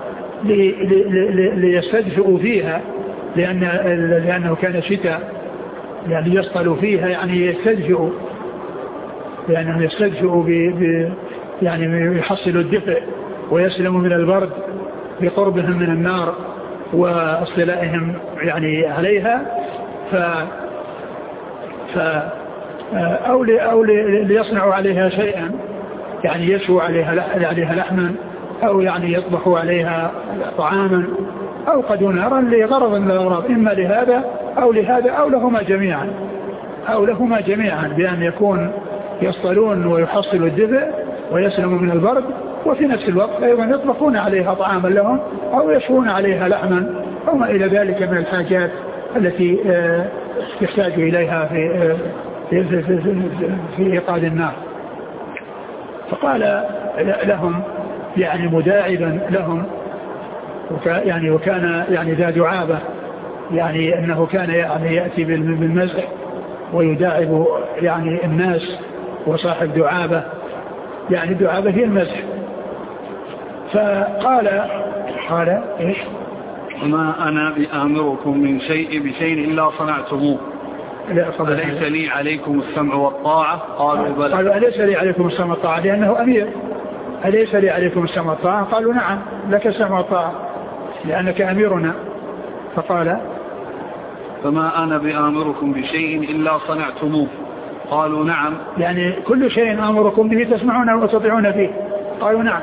ليستدفئوا فيها، لأن لأنه كان شتاء يعني يصطلوا فيها يعني يستدفئوا، لأنهم يستدفئوا ب يعني يحصلوا الدفء ويسلموا من البرد بقربهم من النار واصطلائهم يعني عليها، ف ف أو أو ليصنعوا عليها شيئا يعني يشووا عليها عليها لحما أو يعني يطبخوا عليها طعاما، أو قدوا نارا لغرض من الأغراض، إما لهذا أو لهذا أو لهما جميعا. أو لهما جميعا، بأن يكون يصطلون ويحصلوا الدفء ويسلموا من البرد، وفي نفس الوقت أيضا يطبخون عليها طعاما لهم أو يشوون عليها لحما أو ما إلى ذلك من الحاجات التي يحتاج إليها في في, في, في, في, في إيقاد النار. فقال لهم يعني مداعبا لهم، يعني وكان يعني ذا دعابة، يعني أنه كان يعني يأتي بالمزح ويداعب يعني الناس، وصاحب دعابة، يعني دعابة هي المزح. فقال قال إيش؟ وما أنا بآمركم من شيء بشيء إلا صنعتموه، أليس لي عليكم السمع والطاعة؟ قالوا بلى. قالوا أليس لي عليكم السمع والطاعة، لأنه أمير. أليس لي عليكم السمع والطاعة؟ قالوا نعم لك السمع والطاعة لأنك أميرنا. فقال فما أنا بآمركم بشيء إلا صنعتموه، قالوا نعم، يعني كل شيء أمركم به تسمعون وتطيعون فيه. قالوا نعم.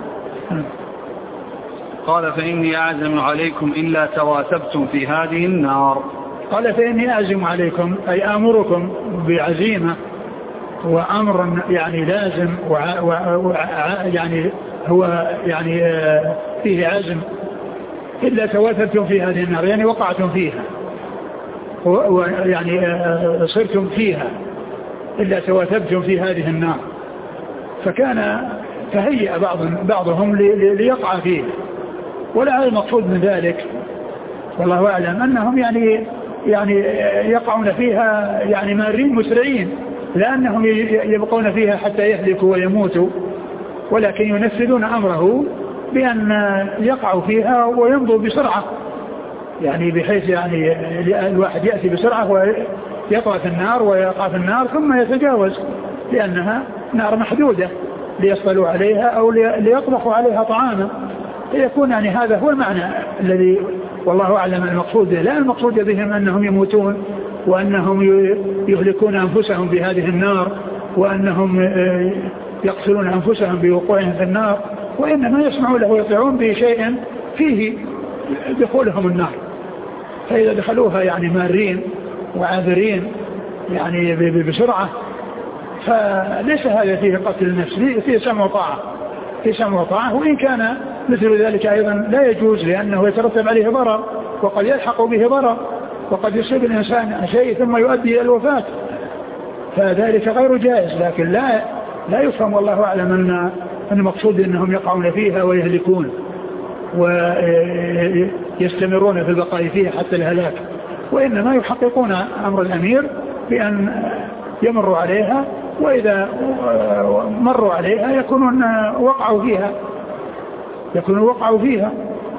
قال فإني أعزم عليكم إلا تواتبتم في هذه النار. قال فإني أعزم عليكم أي آمركم بعزيمة وأمر يعني لازم وع وع يعني هو يعني فيه عزم، إلا تواتبتم في هذه النار يعني وقعتم فيها ويعني صرتم فيها، إلا تواتبتم في هذه النار. فكان تهيأ بعض بعضهم ليقع فيه، ولا المقصود من ذلك والله أعلم أنهم يعني يعني يقعون فيها يعني مارين مسرعين، لأنهم يبقون فيها حتى يهلكوا ويموتوا، ولكن ينفذون أمره بأن يقعوا فيها ويمضوا بسرعة، يعني بحيث يعني الواحد يأتي بسرعة ويطرح في النار ويقع في النار ثم يتجاوز، لأنها نار محدودة ليصلوا عليها أو ليطبخوا عليها طعاما. يكون يعني هذا هو المعنى الذي والله أعلم المقصود به، لا المقصود بهم أنهم يموتون وأنهم يهلكون أنفسهم بهذه النار وأنهم يقتلون أنفسهم بوقوعهم في النار، وإنما يسمعون له ويطيعون بشيء فيه دخولهم النار. فإذا دخلوها يعني مارين وعابرين يعني بسرعة، فليس هذا فيه قتل النفس، فيه سمع وطاعة، فيه سمع وطاعة، وإن كان مثل ذلك أيضا لا يجوز، لأنه يترتب عليه ضرر وقد يلحق به ضرر وقد يصيب الإنسان شيء ثم يؤدي إلى الوفاة، فذلك غير جائز. لكن لا لا يفهم والله أعلم أن المقصود أنهم يقعون فيها ويهلكون ويستمرون في البقاء فيها حتى الهلاك، وإنما يحققون أمر الأمير بأن يمروا عليها، وإذا مروا عليها يكونون وقعوا فيها يكونوا وقعوا فيها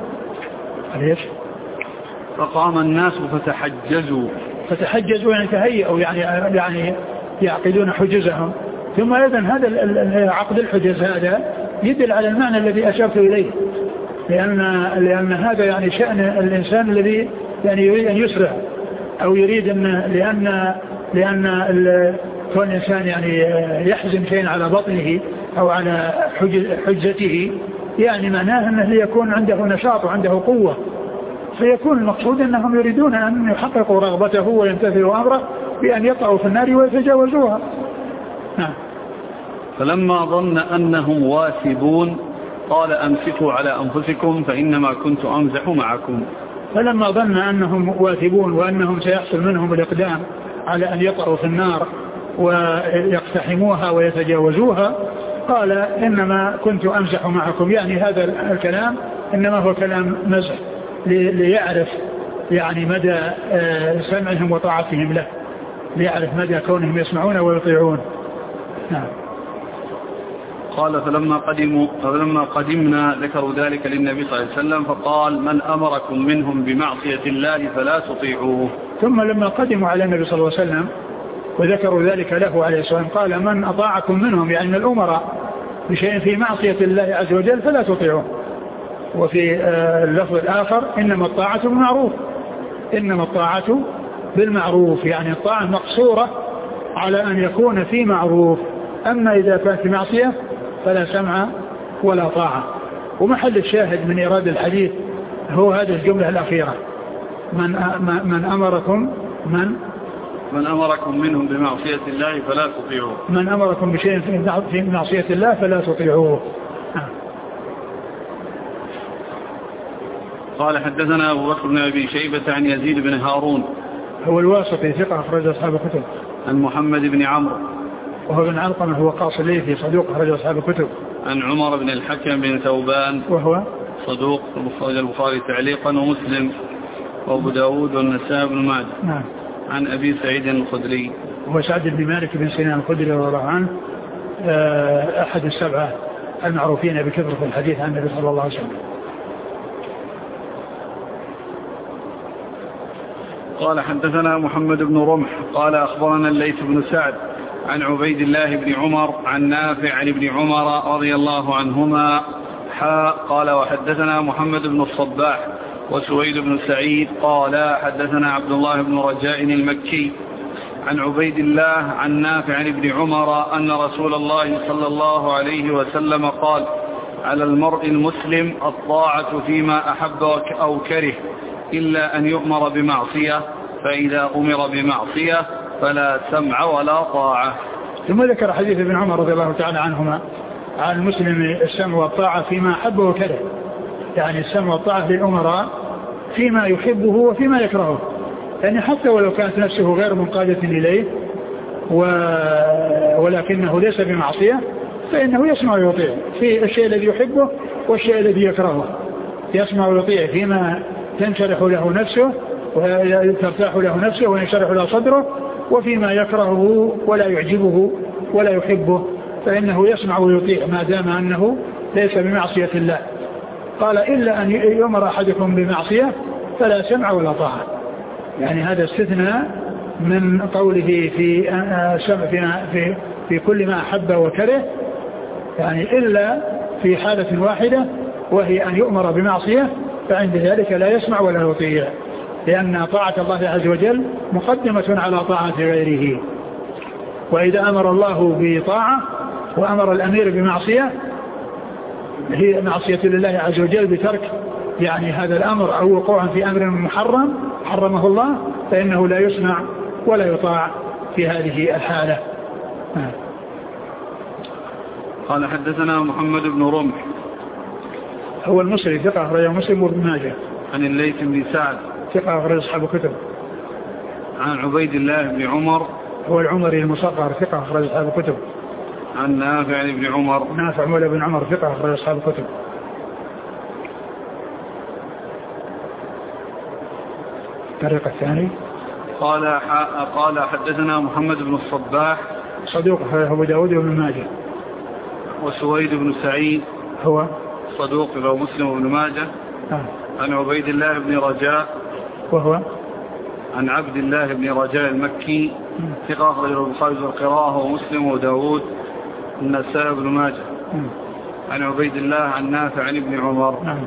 ليش؟ فقام الناس فتحجزوا فتحجزوا يعني تهيئوا يعني يعني يعقدون حجزهم. ثم أيضا هذا عقد الحجز هذا يدل على المعنى الذي أشرت إليه، لأن لأن هذا يعني شأن الإنسان الذي يعني يريد أن يسرع أو يريد أن لأن لأن كون الإنسان يعني يحزم شيء على بطنه أو على حجزته يعني معناه أنه يكون عنده نشاط وعنده قوة، فيكون المقصود أنهم يريدون أن يحققوا رغبته وينتفعوا أمره بأن يقعوا في النار ويتجاوزوها. نعم. فلما ظن أنهم واثبون قال أمسكوا على أنفسكم فإنما كنت أمزح معكم. فلما ظن أنهم واثبون وأنهم سيحصل منهم الإقدام على أن يقعوا في النار ويقتحموها ويتجاوزوها قال إنما كنت أمزح معكم، يعني هذا الكلام إنما هو كلام مزح ليعرف يعني مدى سمعهم وطاعتهم له، ليعرف مدى كونهم يسمعون ويطيعون. نعم. قال فلما قدموا فلما قدمنا ذكروا ذلك للنبي صلى الله عليه وسلم فقال من أمركم منهم بمعصية الله فلا تطيعوه. ثم لما قدموا على النبي صلى الله عليه وسلم وذكروا ذلك له عليه الصلاة والسلام قال من أطاعكم منهم يعني الأمراء بشيء في معصية الله عز وجل فلا تطيعوه. وفي اللفظ الآخر إنما الطاعة بالمعروف، إنما الطاعة بالمعروف، يعني الطاعة مقصورة على أن يكون في معروف، أما إذا كانت في معصية فلا سمع ولا طاعة. ومحل الشاهد من إيراد الحديث هو هذه الجملة الأخيرة من من أمركم من من أمركم منهم بمعصية الله فلا تطيعوه. من أمركم بشيء في معصية الله فلا تطيعوه. قال حدثنا أبو بكر بن أبي شيبة عن يزيد بن هارون هو الواسطي ثقة أخرج أصحاب الكتب. عن محمد بن عمرو وهو بن علقمة هو قاص الليثي صدوق أخرج أصحاب الكتب. عن عمر بن الحكم بن ثوبان وهو صدوق أخرج البخاري تعليقا ومسلم وأبو داود والنسائي بن ماجه. نعم. عن أبي سعيد الخدري وهو سعد بن مالك بن سنان الخدري رضي الله عنه أحد السبعة المعروفين بكثرة الحديث عن النبي صلى الله عليه وسلم. قال حدثنا محمد بن رمح قال أخبرنا الليث بن سعد عن عبيد الله بن عمر عن نافع عن ابن عمر رضي الله عنهما حاء قال وحدثنا محمد بن الصباح وسويد بن سعيد قال حدثنا عبد الله بن رجاء المكي عن عبيد الله عن نافع عن ابن عمر أن رسول الله صلى الله عليه وسلم قال على المرء المسلم الطاعة فيما أحب أو كره إلا أن يؤمر بمعصية فإذا أمر بمعصية فلا سمع ولا طاعة. ثم ذكر حديث ابن عمر رضي الله تعالى عنهما عن المسلم السمع والطاعة فيما أحب وكره، يعني السمع والطاعة للأمراء فيما يحبه وفيما يكرهه، يعني حتى ولو كانت نفسه غير منقادة إليه و... ولكنه ليس بمعصية فإنه يسمع ويطيع في الشيء الذي يحبه والشيء الذي يكرهه، يسمع ويطيع فيما تنشرح له نفسه وترتاح له نفسه وينشرح له صدره، وفيما يكرهه ولا يعجبه ولا يحبه فإنه يسمع ويطيع ما دام أنه ليس بمعصية الله. قال إلا أن يؤمر أحدكم بمعصية فلا سمع ولا طاعة، يعني هذا استثناء من قوله في في في, في كل ما أحب وكره، يعني إلا في حالة واحدة وهي أن يؤمر بمعصية فعند ذلك لا يسمع ولا يطيع، لأن طاعة الله عز وجل مقدمة على طاعة غيره. وإذا أمر الله بطاعة وأمر الأمير بمعصية هي معصية لله عز وجل بترك يعني هذا الأمر أو وقوعا في أمر محرم حرمه الله فإنه لا يسمع ولا يطاع في هذه الحالة. قال حدثنا محمد بن رمح هو المصري ثقة أخرجه مسلم وابن ماجه. عن الليث بن سعد ثقة أخرج أصحاب الكتب. عن عبيد الله بن عمر هو العمري المصغر ثقة أخرج أصحاب الكتب. عن نافع بن عمر نافع مولى بن عمر ثقة أخرج أصحاب الكتب. الطريقة الثاني قال قال حدثنا محمد بن الصباح صدوق أبو داود وابن ماجه. وسويد بن سعيد هو صدوق له مسلم وابن ماجه. آه. عن عبيد الله بن رجاء وهو عن عبد الله بن رجاء المكي ثقة أخرجه البخاري في القراءة ومسلم وداود النسائي بن ماجه. عن عبيد الله عن نافع عن ابن عمر. نعم.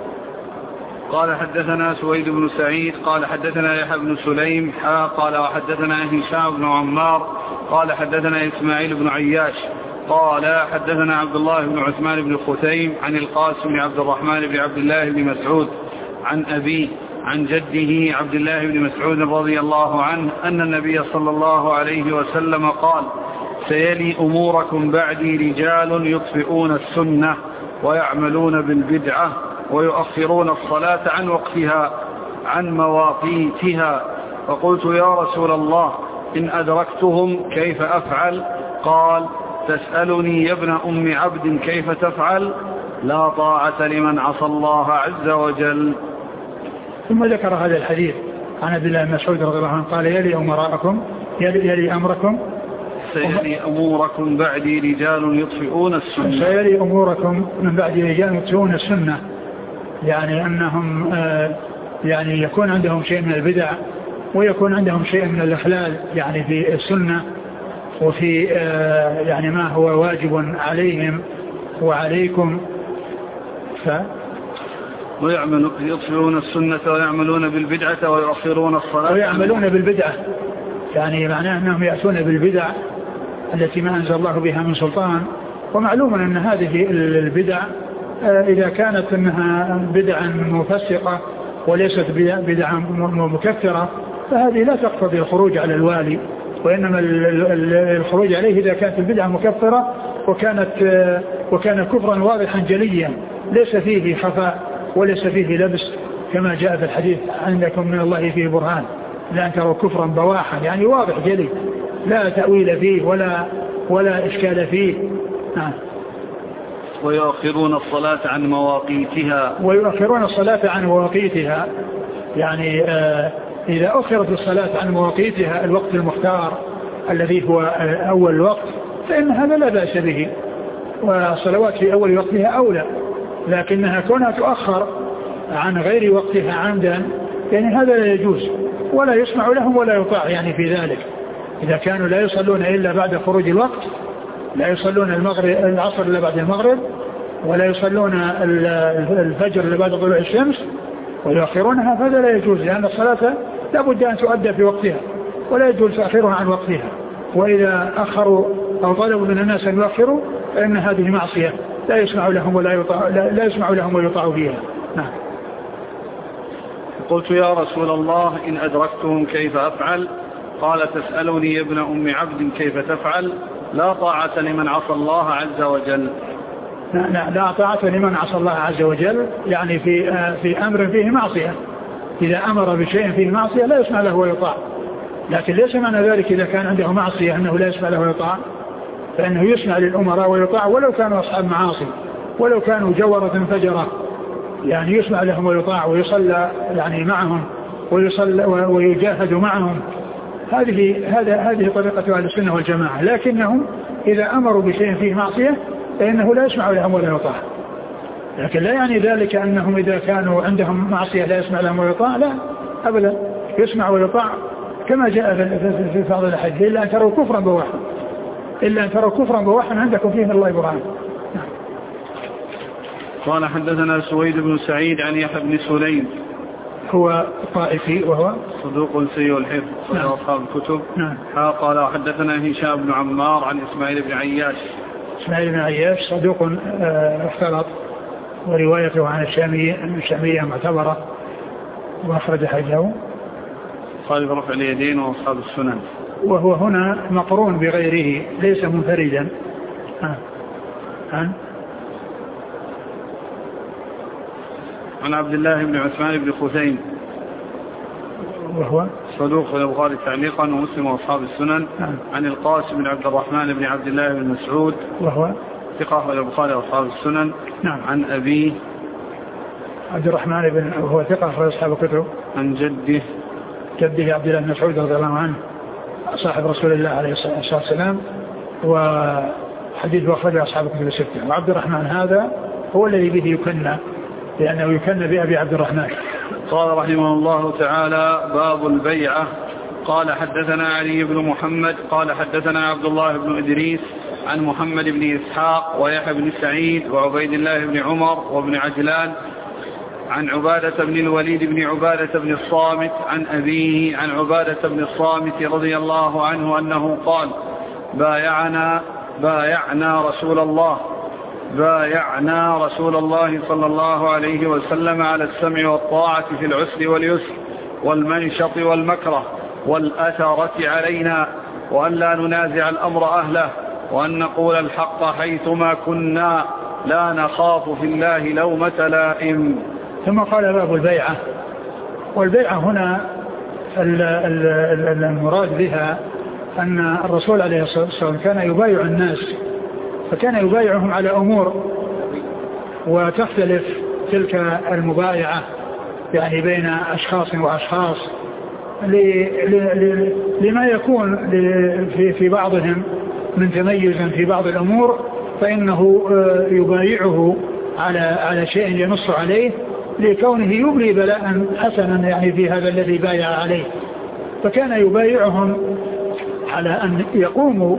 قال حدثنا سويد بن سعيد قال حدثنا يحيى بن سليم حا قال وحدثنا هشام بن عمار قال حدثنا إسماعيل بن عياش قال حدثنا عبد الله بن عثمان بن ختيم عن القاسم بن عبد الرحمن بن عبد الله بن مسعود عن أبيه عن جده عبد الله بن مسعود رضي الله عنه أن النبي صلى الله عليه وسلم قال سيلي أموركم بعدي رجال يطفئون السنة ويعملون بالبدعة ويؤخرون الصلاة عن وقتها عن مواقيتها. فقلت يا رسول الله إن أدركتهم كيف أفعل؟ قال تسألني يا ابن أم عبد كيف تفعل؟ لا طاعة لمن عصى الله عز وجل. ثم ذكر هذا الحديث عن عبد الله بن مسعود رضي الله عنه قال يلي أمراءكم يلي, يلي أمركم سيلي أموركم بعدي رجال يطفئون السنة سيلي أموركم من بعدي رجال يطفئون السنة، يعني أنهم آه يعني يكون عندهم شيء من البدع ويكون عندهم شيء من الإخلال يعني في السنة وفي آه يعني ما هو واجب عليهم وعليكم. ف ويعملون يطفئون السنة ويعملون بالبدعة ويؤخرون الصلاة ويعملون بالبدعة، يعني معناه أنهم يأتون بالبدع التي ما أنزل الله بها من سلطان. ومعلوم أن هذه البدع إذا كانت أنها بدعا مفسقة وليست بدعا مكفرة فهذه لا تقتضي الخروج على الوالي، وإنما الخروج عليه إذا كانت البدعة مكفرة وكانت وكان كفرا واضحا جليا ليس فيه خفاء وليس فيه لبس، كما جاء في الحديث عندكم من الله فيه برهان لأن تروا كفرا بواحا، يعني واضح جلي لا تأويل فيه ولا ولا إشكال فيه. نعم. ويؤخرون الصلاة عن مواقيتها ويؤخرون الصلاة عن مواقيتها، يعني آه إذا أخرت الصلاة عن مواقيتها الوقت المختار الذي هو أول الوقت فإن هذا لا بأس به، والصلوات في أول وقتها أولى، لكنها كونها تؤخر عن غير وقتها عمدا يعني هذا لا يجوز ولا يسمع لهم ولا يطاع يعني في ذلك. إذا كانوا لا يصلون إلا بعد خروج الوقت، لا يصلون المغرب العصر إلا بعد المغرب، ولا يصلون الفجر إلا بعد طلوع الشمس ويؤخرونها، فهذا لا يجوز، لأن الصلاة لا بد أن تؤدى في وقتها ولا يجوز تأخيرها عن وقتها. وإذا أخروا أو طلبوا من الناس أن يؤخروا فإن هذه معصية لا يسمع لهم ولا يطاع لا, لا يسمع لهم ويطاع فيها. نعم. قلت يا رسول الله إن أدركتهم كيف أفعل؟ قال تسألني يا ابن أم عبد كيف تفعل؟ لا طاعة لمن عصى الله عز وجل. لا, لا طاعة لمن عصى الله عز وجل، يعني في في أمر فيه معصية، إذا أمر بشيء فيه معصية لا يسمع له ويطاع، لكن ليس معنى ذلك إذا كان عنده معصية أنه لا يسمع له ويطاع، فإنه يسمع للأمراء ويطاع ولو كانوا أصحاب معاصي، ولو كانوا جورة فجرة، يعني يسمع لهم ويطاع ويصلى يعني معهم ويصلى ويجاهد معهم. هذه هذا هذه طريقة أهل السنة والجماعة، لكنهم إذا أمروا بشيء فيه معصية فإنه لا يسمع لهم ولا يطاع، لكن لا يعني ذلك أنهم إذا كانوا عندهم معصية لا يسمع لهم ويطاع، لا أبدا، يسمع ويطاع كما جاء في بعض الأحاديث، إلا أن تروا كفرا بواحا إلا أن تروا كفرا بواحا عندكم فيه من الله برهان. قال حدثنا سويد بن سعيد عن يحيى بن سليم هو طائفي وهو صدوق سيء الحفظ صدق أصحاب الكتب. نعم. قال حدثنا هشام بن عمار عن إسماعيل بن عياش إسماعيل بن عياش صدوق اختلط، وروايته عن الشامية الشامية معتبرة وأخرج حديثه قال برفع اليدين وأصحاب السنن، وهو هنا مقرون بغيره ليس منفردا. ها. ها. عن عبد الله بن عثمان بن خثيم وهو صدوق في البخاري تعليقا ومسلم واصحاب السنن. نعم. عن القاسم بن عبد الرحمن بن عبد الله بن مسعود وهو ثقة في البخاري واصحاب السنن. نعم. عن أبيه عبد الرحمن بن وهو ثقة في أصحاب الكتب. عن جده جده عبد الله بن مسعود رضي الله عنه صاحب رسول الله عليه الصلاة والسلام، وحديث أخرجه أصحاب الكتب الستة. وعبد الرحمن هذا هو الذي به يكنى، لأنه يكنى بأبي عبد الرحمن. قال رحمه الله تعالى باب البيعة. قال حدثنا علي بن محمد قال حدثنا عبد الله بن إدريس عن محمد بن إسحاق ويحيى بن سعيد وعبيد الله بن عمر وابن عجلان عن عبادة بن الوليد بن عبادة بن الصامت عن أبيه عن عبادة بن الصامت رضي الله عنه أنه قال بايعنا بايعنا رسول الله بايعنا رسول الله صلى الله عليه وسلم على السمع والطاعة في العسر واليسر والمنشط والمكره والأثرة علينا، وأن لا ننازع الأمر أهله، وأن نقول الحق حيثما كنا لا نخاف في الله لومة لائم. ثم قال باب البيعة. والبيعة هنا المراد بها أن الرسول عليه الصلاة والسلام كان يبايع الناس، فكان يبايعهم على أمور، وتختلف تلك المبايعة يعني بين أشخاص وأشخاص لما يكون في بعضهم من تميز في بعض الأمور، فإنه يبايعه على على شيء ينص عليه لكونه يبلي بلاء حسنا يعني في هذا الذي بايع عليه، فكان يبايعهم على أن يقوموا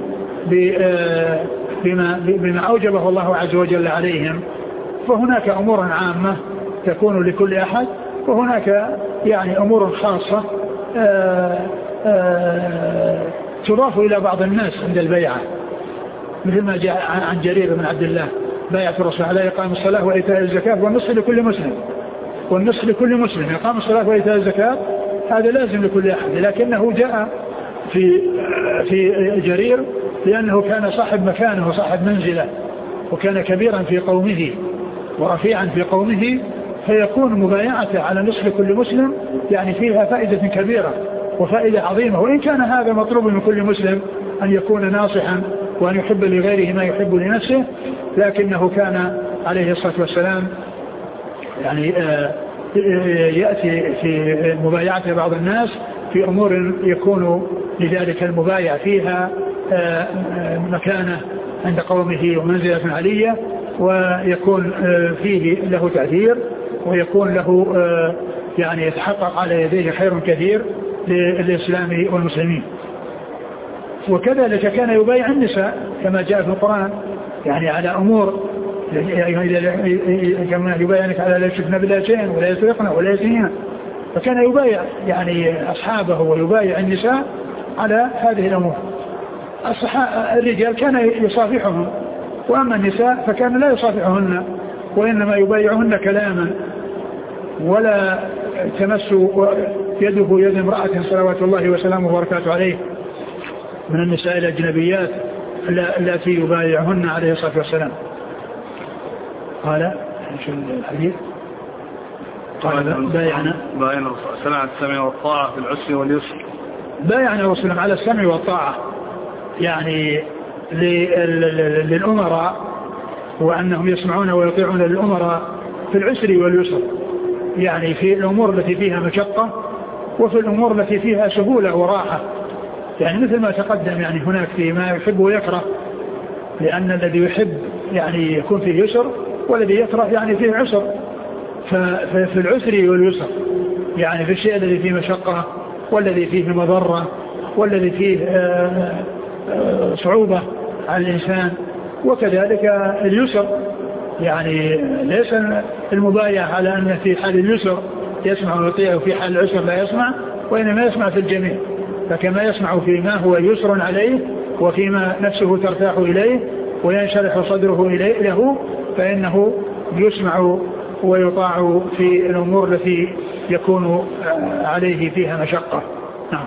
بما, بما أوجبه الله عز وجل عليهم. فهناك أمور عامة تكون لكل أحد، وهناك يعني أمور خاصة آآ آآ تضاف إلى بعض الناس عند البيعة، مثل ما جاء عن جرير بن عبد الله بايعة الرسول على إقام الصلاة وإيتاء الزكاة والنصح لكل مسلم والنصح لكل مسلم إقام الصلاة وإيتاء الزكاة هذا لازم لكل أحد، لكنه جاء في في جرير لأنه كان صاحب مكانه وصاحب منزله وكان كبيرا في قومه ورفيعا في قومه، فيكون مبايعته على نصف كل مسلم يعني فيها فائدة كبيرة وفائدة عظيمة. وإن كان هذا مطلوب من كل مسلم أن يكون ناصحا وأن يحب لغيره ما يحب لنفسه، لكنه كان عليه الصلاة والسلام يعني يأتي في مبايعة بعض الناس في أمور يكون لذلك المبايع فيها مكانة عند قومه ومنزلة علية، ويكون فيه له تأثير ويكون له يعني يتحقق على يديه خير كثير للإسلام والمسلمين. وكذلك كان يبايع النساء كما جاء في القرآن يعني على أمور كما يبايعنك على لا يشركن بالله شيئا ولا يسرقن ولا يزنين، فكان يبايع يعني أصحابه ويبايع النساء على هذه الأمور. الرجال كان يصافحهم، وأما النساء فكان لا يصافحهن وإنما يبايعهن كلاما، ولا تمس يده يد امرأة صلوات الله وسلامه وبركاته عليه من النساء الأجنبيات التي يبايعهن عليه الصلاة والسلام. قال شو الحديث؟ قال بايعنا بايعنا الرسول على السمع والطاعة في العسر واليسر. بايعنا الرسول على السمع والطاعة يعني للأمراء، وأنهم يسمعون ويطيعون للأمراء في العسر واليسر، يعني في الأمور التي فيها مشقة وفي الأمور التي فيها سهولة وراحة، يعني مثل ما تقدم يعني هناك في ما يحب ويكره، لأن الذي يحب يعني يكون فيه يسر والذي يكره يعني فيه عسر. ففي العسر واليسر يعني في الشيء الذي فيه مشقة والذي فيه مضرة والذي فيه صعوبة على الإنسان، وكذلك اليسر يعني ليس المبايع على أن في حال اليسر يسمع ويطيع وفي حال العسر لا يسمع، وإنما يسمع في الجميع. فكما يسمع فيما هو يسر عليه وفيما نفسه ترتاح إليه وينشرح صدره إليه له، فإنه يسمع ويطاع في الأمور التي يكون عليه فيها مشقة. نعم.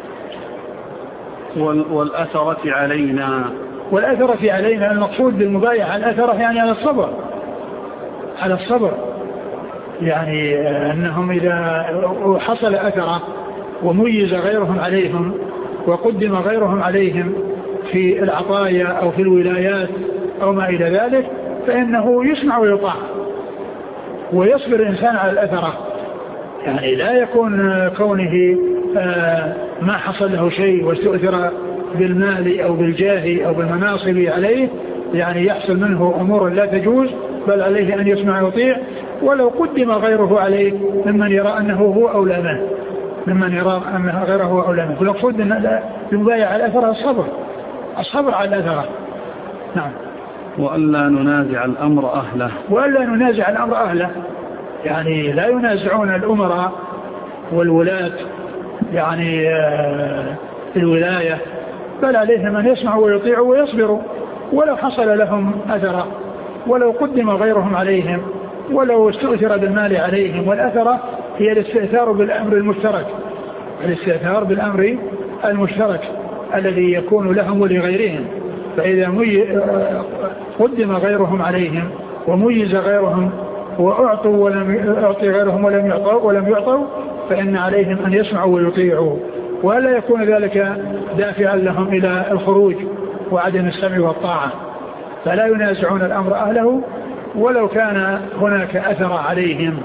والأثرة علينا والأثرة علينا المقصود بالمبايعة الأثرة يعني على الصبر، على الصبر يعني أنهم إذا حصل أثرة وميز غيرهم عليهم وقدم غيرهم عليهم في العطايا أو في الولايات أو ما إلى ذلك، فإنه يسمع ويطاع ويصبر الإنسان على الأثرة، يعني لا يكون كونه ما حصل له شيء واستؤثر بالمال أو بالجاه أو بالمناصب عليه يعني يحصل منه أمور لا تجوز، بل عليه أن يسمع ويطيع ولو قدم غيره عليه ممن يرى أنه هو أولى منه ممن يرى أنه غيره هو أولى منه. فالمقصود أن المبايع على الأثرة الصبر، الصبر على الأثرة. نعم. وألا ننازع الأمر أهله وألا ننازع الأمر أهله يعني لا ينازعون الأمراء والولاة يعني الولاية، بل عليهم أن يسمعوا ويطيعوا ويصبروا ولو حصل لهم أثرة ولو قدم غيرهم عليهم ولو استؤثر بالمال عليهم. والأثرة هي الاستئثار بالأمر المشترك، الاستئثار بالأمر المشترك الذي يكون لهم ولغيرهم. فإذا قدم غيرهم عليهم وميز غيرهم وأعطوا ولم يعطي غيرهم ولم يعطوا ولم يعطوا فإن عليهم أن يسمعوا ويطيعوا، ولا يكون ذلك دافعا لهم إلى الخروج وعدم السمع والطاعة. فلا ينازعون الأمر أهله ولو كان هناك أثر عليهم.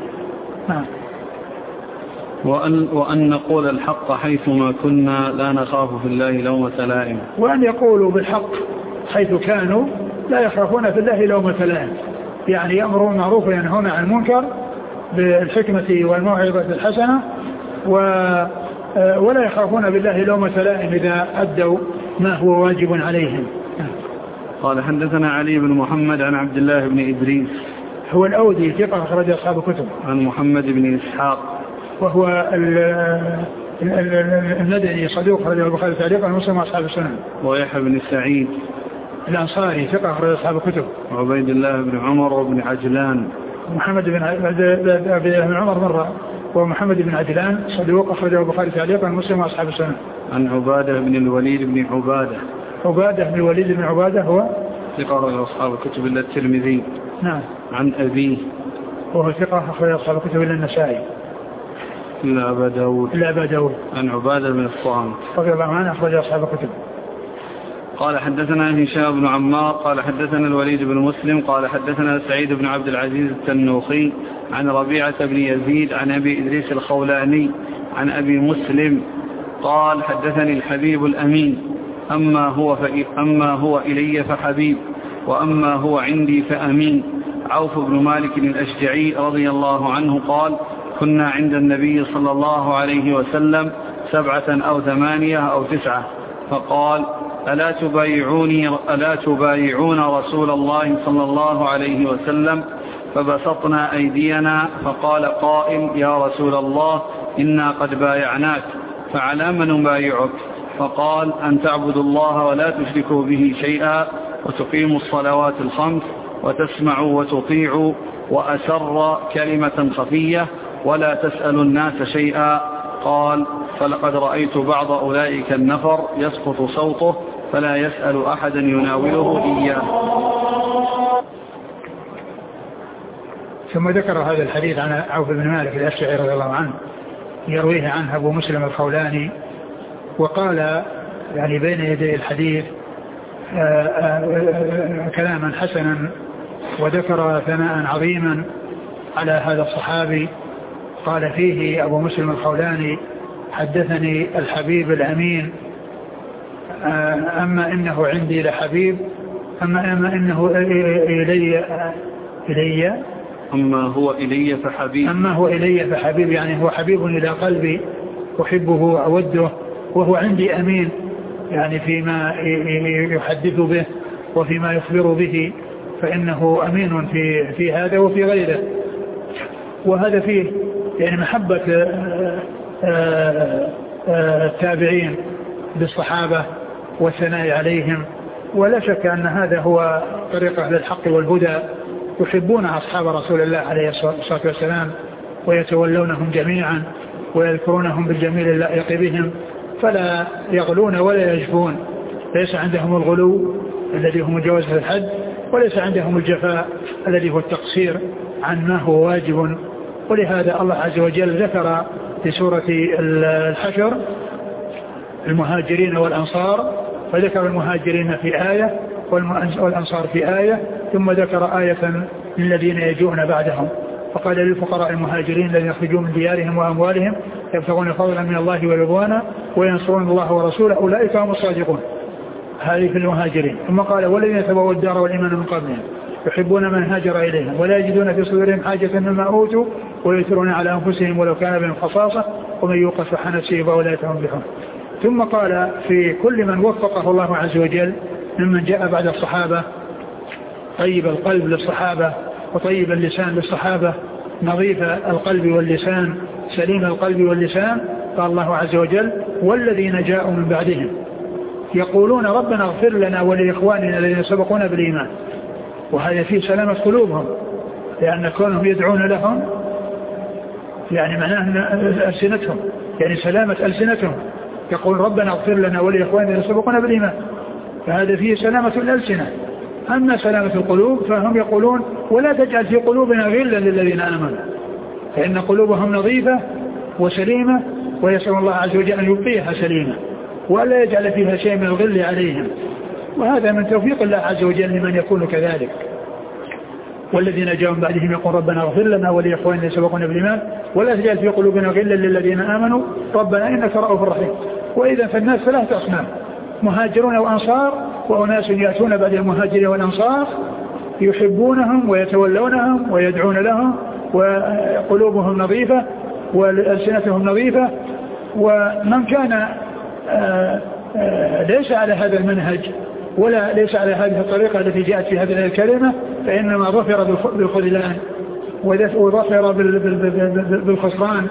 وأن, وأن نقول الحق حيثما كنا لا نخاف في الله لومة لائم. وأن يقولوا بالحق حيث كانوا لا يخافون في الله لومة لائم، يعني يأمرون معروف وينهون عن المنكر بالحكمة والموعظة الحسنة ولا يخافون بالله لومة لائم إذا أدوا ما هو واجب عليهم. قال حدثنا علي بن محمد عن عبد الله بن إدريس هو الأودي ثقة أخرج أصحاب الكتب، عن محمد بن إسحاق وهو المدني صدوق أخرج البخاري تعليقا ومسلم أصحاب السنن. ويحيى بن سعيد الأنصاري ثقة أخرج أصحاب الكتب. وعبيد الله بن عمر وابن عجلان. محمد بن بن عمر مرة ومحمد بن عجلان صدوق أخرجه البخاري تعليقا ومسلم وأصحاب السنة. عن عبادة بن الوليد بن عبادة. عبادة بن الوليد بن عبادة هو ثقة أصحاب الكتب إلا الترمذي. نعم. عن أبيه وهو ثقة أخرج أصحاب الكتب إلا النسائي إلا أبا داود. إلا أبا داود. عن عبادة بن الصامت رضي الله عنه أخرج أصحاب الكتب. قال حدثنا هشام بن عمار قال حدثنا الوليد بن مسلم قال حدثنا سعيد بن عبد العزيز التنوخي عن ربيعة بن يزيد عن أبي إدريس الخولاني عن أبي مسلم قال حدثني الحبيب الأمين أما هو, أما هو إلي فحبيب وأما هو عندي فأمين. عوف بن مالك الأشجعي رضي الله عنه قال كنا عند النبي صلى الله عليه وسلم سبعة أو ثمانية أو تسعة فقال ألا تبايعوني ألا تبايعون رسول الله صلى الله عليه وسلم فبسطنا أيدينا فقال قائل يا رسول الله إنا قد بايعناك فعلى من نبايعك؟ فقال أن تعبدوا الله ولا تشركوا به شيئا وتقيموا الصلوات الخمس وتسمعوا وتطيعوا وأسر كلمة خفية ولا تسألوا الناس شيئا. قال فلقد رأيت بعض أولئك النفر يسقط صوته فلا يسأل أحدا يناوله إياه. ثم ذكر هذا الحديث عن عوف بن مالك الأشجعي رضي الله عنه يرويه عنه أبو مسلم الخولاني وقال يعني بين يدي الحديث آآ آآ كلاما حسنا وذكر ثناء عظيما على هذا الصحابي. قال فيه أبو مسلم الخولاني حدثني الحبيب الأمين أما إنه عندي لحبيب أما, أما إنه إلي إلي أما هو إلي فحبيب أما هو إلي فحبيب يعني هو حبيب إلى قلبي أحبه وأوده وهو عندي أمين يعني فيما يحدث به وفيما يخبر به فإنه أمين في, في هذا وفي غيره. وهذا فيه يعني محبة التابعين بالصحابة والثناء عليهم ولا شك أن هذا هو طريقة للحق والهدى. يحبون أصحاب رسول الله عليه الصلاة والسلام ويتولونهم جميعا ويذكرونهم بالجميل اللائق بهم فلا يغلون ولا يجفون. ليس عندهم الغلو الذي هو مجاوزة الحد وليس عندهم الجفاء الذي هو التقصير عن ما هو واجب. ولهذا الله عز وجل ذكر في سورة الحشر المهاجرين والأنصار فذكر المهاجرين في آية والأنصار في آية ثم ذكر آية للذين يجون بعدهم فقال للفقراء المهاجرين الذين يخرجون من ديارهم وأموالهم يبتغون فضلا من الله ورضوانا وينصرون الله ورسوله أولئك هم الصادقون. هذه في المهاجرين. ثم قال والذين تبوأوا الدار والإيمان من قبلهم يحبون من هاجر إليهم ولا يجدون في صدورهم حاجة مما أوتوا ويؤثرون على أنفسهم ولو كان بهم خصاصة ومن يوق شح نفسه فأولئك هم المفلحون. ثم قال في كل من وفقه الله عز وجل ممن جاء بعد الصحابة طيب القلب للصحابة وطيب اللسان للصحابة نظيف القلب واللسان سليم القلب واللسان. قال الله عز وجل والذين جاءوا من بعدهم يقولون ربنا اغفر لنا ولإخواننا الذين سبقونا بالإيمان. وهذا فيه سلامة قلوبهم لأن كونهم يدعون لهم يعني معناه ألسنتهم يعني سلامة ألسنتهم يقول ربنا اغفر لنا ولإخواننا الذين سبقونا بالإيمان فهذا فيه سلامة الألسنة. أما سلامة القلوب فهم يقولون ولا تجعل في قلوبنا غلا للذين آمنوا فإن قلوبهم نظيفة وسليمة ويسأل الله عز وجل أن يبقيها سليمة ولا يجعل فيها شيء من الغل عليهم. وهذا من توفيق الله عز وجل لمن يكون كذلك. والذين جاءوا من بعدهم يقول ربنا اغفر لنا ولإخواننا سبقونا بالإيمان ولا تجعل في قلوبنا غلا للذين آمنوا ربنا إنك رؤوف رحيم. وإذا فالناس ثلاثة أصناف مهاجرون وأنصار وأناس يأتون بعد المهاجرين والأنصار يحبونهم ويتولونهم ويدعون لهم وقلوبهم نظيفة وألسنتهم نظيفة. ومن كان آآ آآ ليس على هذا المنهج ولا ليس على هذه الطريقة التي جاءت في هذه الكلمة فإنما ظفر بالخذلان وظفر بالخسران.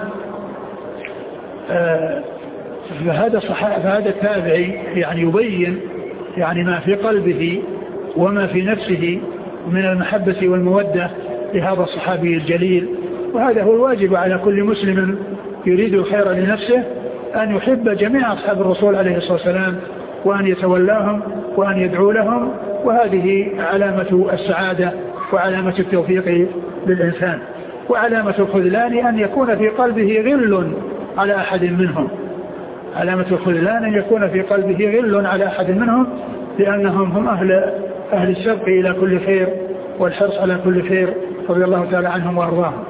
فهذا فهذا التابعي يعني يبين يعني ما في قلبه وما في نفسه من المحبة والمودة لهذا الصحابي الجليل وهذا هو الواجب على كل مسلم يريد الخير لنفسه أن يحب جميع أصحاب الرسول عليه الصلاة والسلام وأن يتولاهم وأن يدعو لهم، وهذه علامة السعادة وعلامة التوفيق للإنسان. وعلامة الخذلان أن يكون في قلبه غل على أحد منهم، علامة الخذلان أن يكون في قلبه غل على أحد منهم، لأنهم هم أهل, أهل السبق إلى كل خير والحرص على كل خير رضي الله تعالى عنهم وأرضاهم.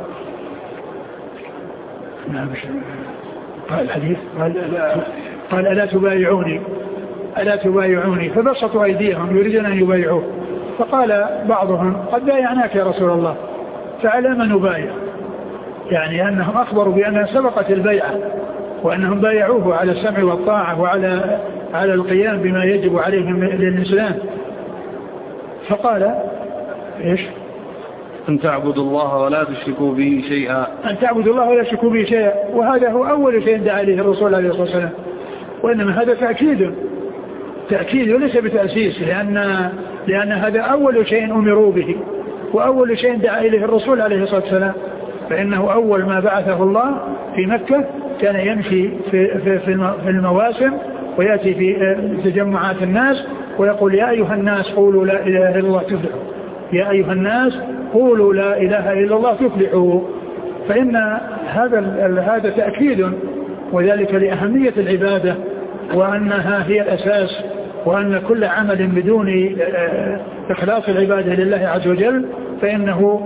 نعم. قال الحديث قال, قال ألا تبايعوني ألا تبايعوني فبسطوا أيديهم يريدون أن يبايعوه، فقال بعضهم قد بايعناك يا رسول الله فعلى من نبايع، يعني أنهم أخبروا بأنها سبقت البيعة وأنهم بايعوه على السمع والطاعة وعلى على القيام بما يجب عليهم للإسلام. فقال إيش؟ أن تعبدوا الله ولا تشركوا به شيئا أن تعبدوا الله ولا تشركوا به شيئا، وهذا هو أول شيء دعا عليه الرسول عليه الصلاة والسلام، وإنما هذا تأكيد تأكيد وليس بتأسيس، لأن, لأن هذا أول شيء أمروا به وأول شيء دعا إليه الرسول عليه الصلاة والسلام، فإنه أول ما بعثه الله في مكة كان يمشي في, في, في المواسم ويأتي في تجمعات الناس ويقول يا أيها الناس قولوا لا إله إلا الله تفلحوا، يا أيها الناس قولوا لا إله إلا الله تفلحوا. فإن هذا هذا تأكيد، وذلك لأهمية العبادة وأنها هي الأساس، وأن كل عمل بدون إخلاص العبادة لله عز وجل فإنه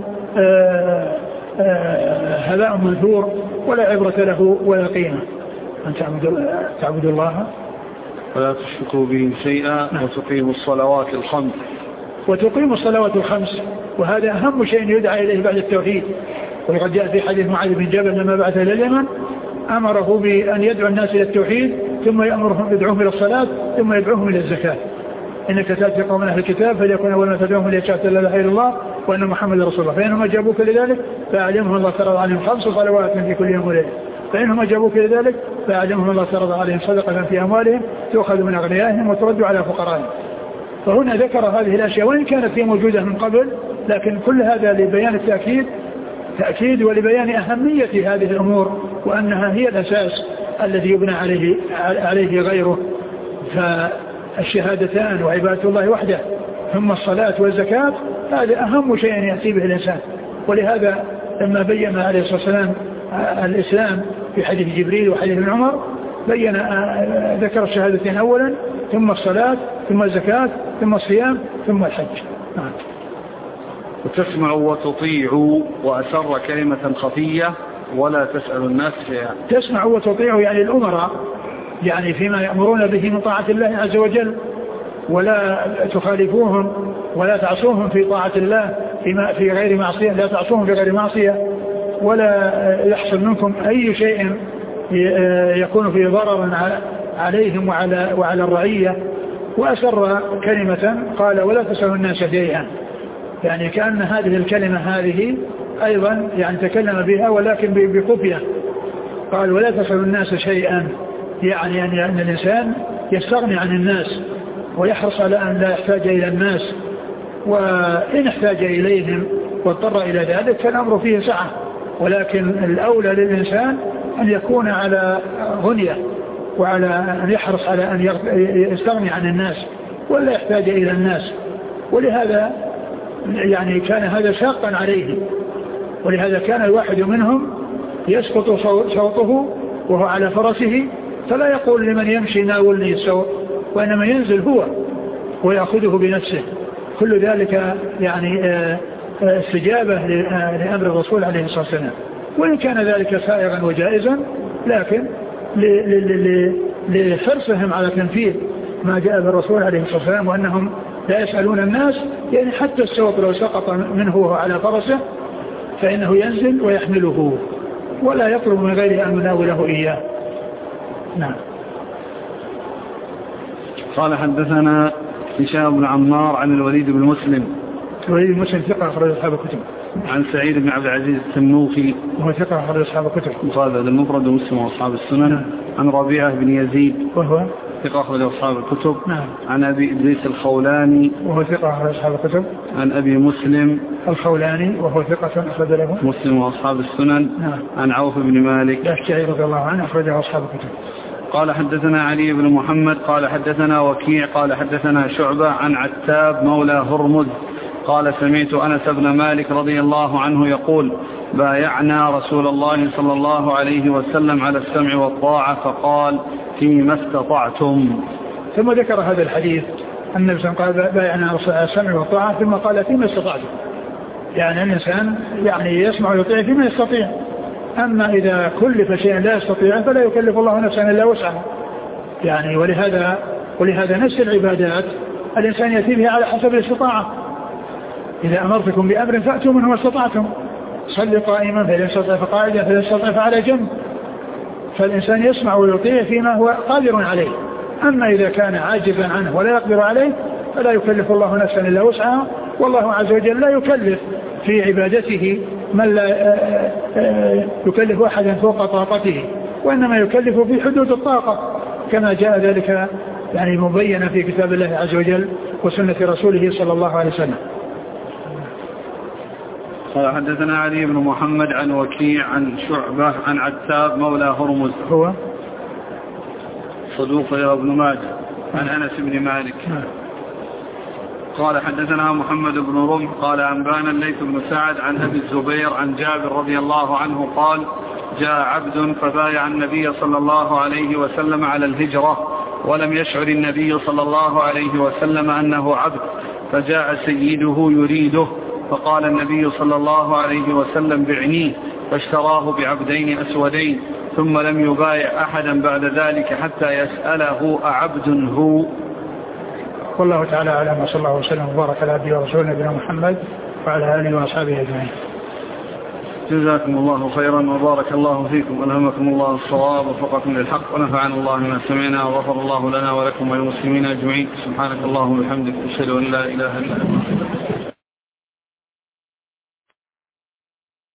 هباء منثور ولا عبرة له ولا قيمة. أن تعبد الله ولا تشركوا به شيئا وتقيموا الصلوات الخمس وتقيموا الصلوات الخمس، وهذا أهم شيء يدعى إليه بعد التوحيد. وقد جاء في حديث معاذ بن جبل لما بعث إلى اليمن أمره بأن يدعو الناس إلى التوحيد ثم يأمرهم يدعوهم إلى الصلاة ثم يدعوهم إلى الزكاة. إنك تأتي قوم أهل الكتاب فليكن أول ما تدعوهم ليشهدوا لا إله إلا الله وأن محمد رسول الله، فإنهم أجابوك لذلك فأعلمهم الله فرض عليهم خمس صلوات في كل يوم وليلة، فإنهم أجابوك لذلك فأعلمهم الله فرض عليهم صدقة في أموالهم تؤخذ من أغنيائهم وترد على فقرائهم. فهنا ذكر هذه الأشياء وإن كانت هي موجودة من قبل، لكن كل هذا لبيان التأكيد تأكيد ولبيان أهمية هذه الأمور وأنها هي الأساس الذي يبنى عليه عليه غيره. فالشهادتان وعبادة الله وحده ثم الصلاة والزكاة هذا أهم شيء يأتي به الإنسان. ولهذا لما بين عليه الصلاة والسلام الإسلام في حديث جبريل وحديث ابن عمر بين ذكر الشهادتين أولا ثم الصلاة ثم الزكاة ثم الصيام ثم الحج. نعم. وتسمعوا وتطيعوا وأسر كلمة خفية ولا تسأل الناس شيئا. تسمعوا وتطيعوا يعني الأمراء، يعني فيما يأمرون به من طاعة الله عز وجل، ولا تخالفوهم ولا تعصوهم في طاعة الله فيما في غير معصية، لا تعصوهم في غير معصية، ولا يحصل منكم أي شيء يكون فيه ضرر عليهم وعلى وعلى الرعية. وأسر كلمة قال ولا تسأل الناس شيئا، يعني كأن هذه الكلمة هذه أيضا يعني تكلم بها ولكن بخفية. قال ولا تسأل الناس شيئا، يعني أن الإنسان يستغني عن الناس ويحرص على أن لا يحتاج إلى الناس، وإن احتاج إليهم واضطر إلى ذلك فالأمر فيه سعة، ولكن الأولى للإنسان أن يكون على غنية وعلى أن يحرص على أن يستغني عن الناس ولا يحتاج إلى الناس. ولهذا يعني كان هذا شاقا عليه، ولهذا كان الواحد منهم يسقط صوته وهو على فرسه فلا يقول لمن يمشي ناولني الصوت، وإنما ينزل هو ويأخذه بنفسه. كل ذلك يعني استجابة لأمر الرسول عليه الصلاة والسلام، وإن كان ذلك سائغا وجائزا، لكن لحرصهم على تنفيذ ما جاء بالرسول عليه الصلاة والسلام وأنهم لا يسألون الناس، يعني حتى الصوت لو سقط منه وهو على فرسه فإنه ينزل ويحمله ولا يطلب من غيره أن يناوله إياه. نعم. قال حدثنا هشام بن عمار عن الوليد بن مسلم. الوليد بن مسلم ثقة أخرج أصحاب الكتب. عن سعيد بن عبد العزيز التنوخي وهو ثقة أخرج أصحاب الكتب. مصادر المفرد ومسلم وأصحاب السنن. نعم. عن ربيعة بن يزيد وهو ثقة أخرج أصحاب الكتب. نعم. عن أبي إدريس الخولاني وهو ثقة أخرج أصحاب الكتب. عن أبي مسلم الخولاني وهو ثقة أخرج له مسلم وأصحاب السنن. نعم. عن عوف بن مالك الأشجعي رضي الله عنه أخرجه أصحاب الكتب. قال حدثنا علي بن محمد قال حدثنا وكيع قال حدثنا شعبة عن عتاب مولى هرمز قال سمعت أنس بن مالك رضي الله عنه يقول بايعنا رسول الله صلى الله عليه وسلم على السمع والطاعة فقال فيما استطعتم. ثم ذكر هذا الحديث أن النبي قال بايعنا على السمع والطاعة ثم قال فيما استطعتم، يعني الإنسان يعني يسمع ويطيع فيما يستطيع، أما إذا كلف شيئا لا يستطيع فلا يكلف الله نفسا إلا وسعها يعني. ولهذا ولهذا نفس العبادات الإنسان يأتي بها على حسب الاستطاعة. إذا أمرتكم بأمر فأتوا منه ما استطعتم، صل قائما فإن استطاع فقاعدا فإن استطاع فعلى جنب. فالإنسان يسمع ويطيع فيما هو قادر عليه، أما إذا كان عاجزا عنه ولا يقدر عليه فلا يكلف الله نفسا إلا وسعها. والله عز وجل لا يكلف في عبادته من لا يكلف أحدا فوق طاقته، وإنما يكلف في حدود الطاقة كما جاء ذلك يعني مبينا في كتاب الله عز وجل وسنة رسوله صلى الله عليه وسلم. قال حدثنا علي بن محمد عن وكيع عن شعبة عن عتاب مولى هرمز هو صدوق يا ابن ماجه عن أنس بن مالك قال حدثنا محمد بن رمح قال أنبانا الليث بن سعد عن أبي الزبير عن جابر رضي الله عنه قال جاء عبد فبايع النبي صلى الله عليه وسلم على الهجرة ولم يشعر النبي صلى الله عليه وسلم أنه عبد، فجاء سيده يريده فقال النبي صلى الله عليه وسلم بعنيه، فاشتراه بعبدين أسودين ثم لم يبايع أحدا بعد ذلك حتى يسأله أعبد هو. والله تعالى أعلم، وصلى الله وسلم وبارك على عبده ورسوله نبينا محمد وعلى آله وأصحابه أجمعين. جزاكم الله خيرا وبارك الله فيكم، ألهمكم الله الصواب ووفقكم للحق ونفعنا الله ما سمعنا وغفر الله لنا ولكم وللمسلمين أجمعين. سبحانك اللهم وبحمدك أشهد أن لا إله إلا أنت.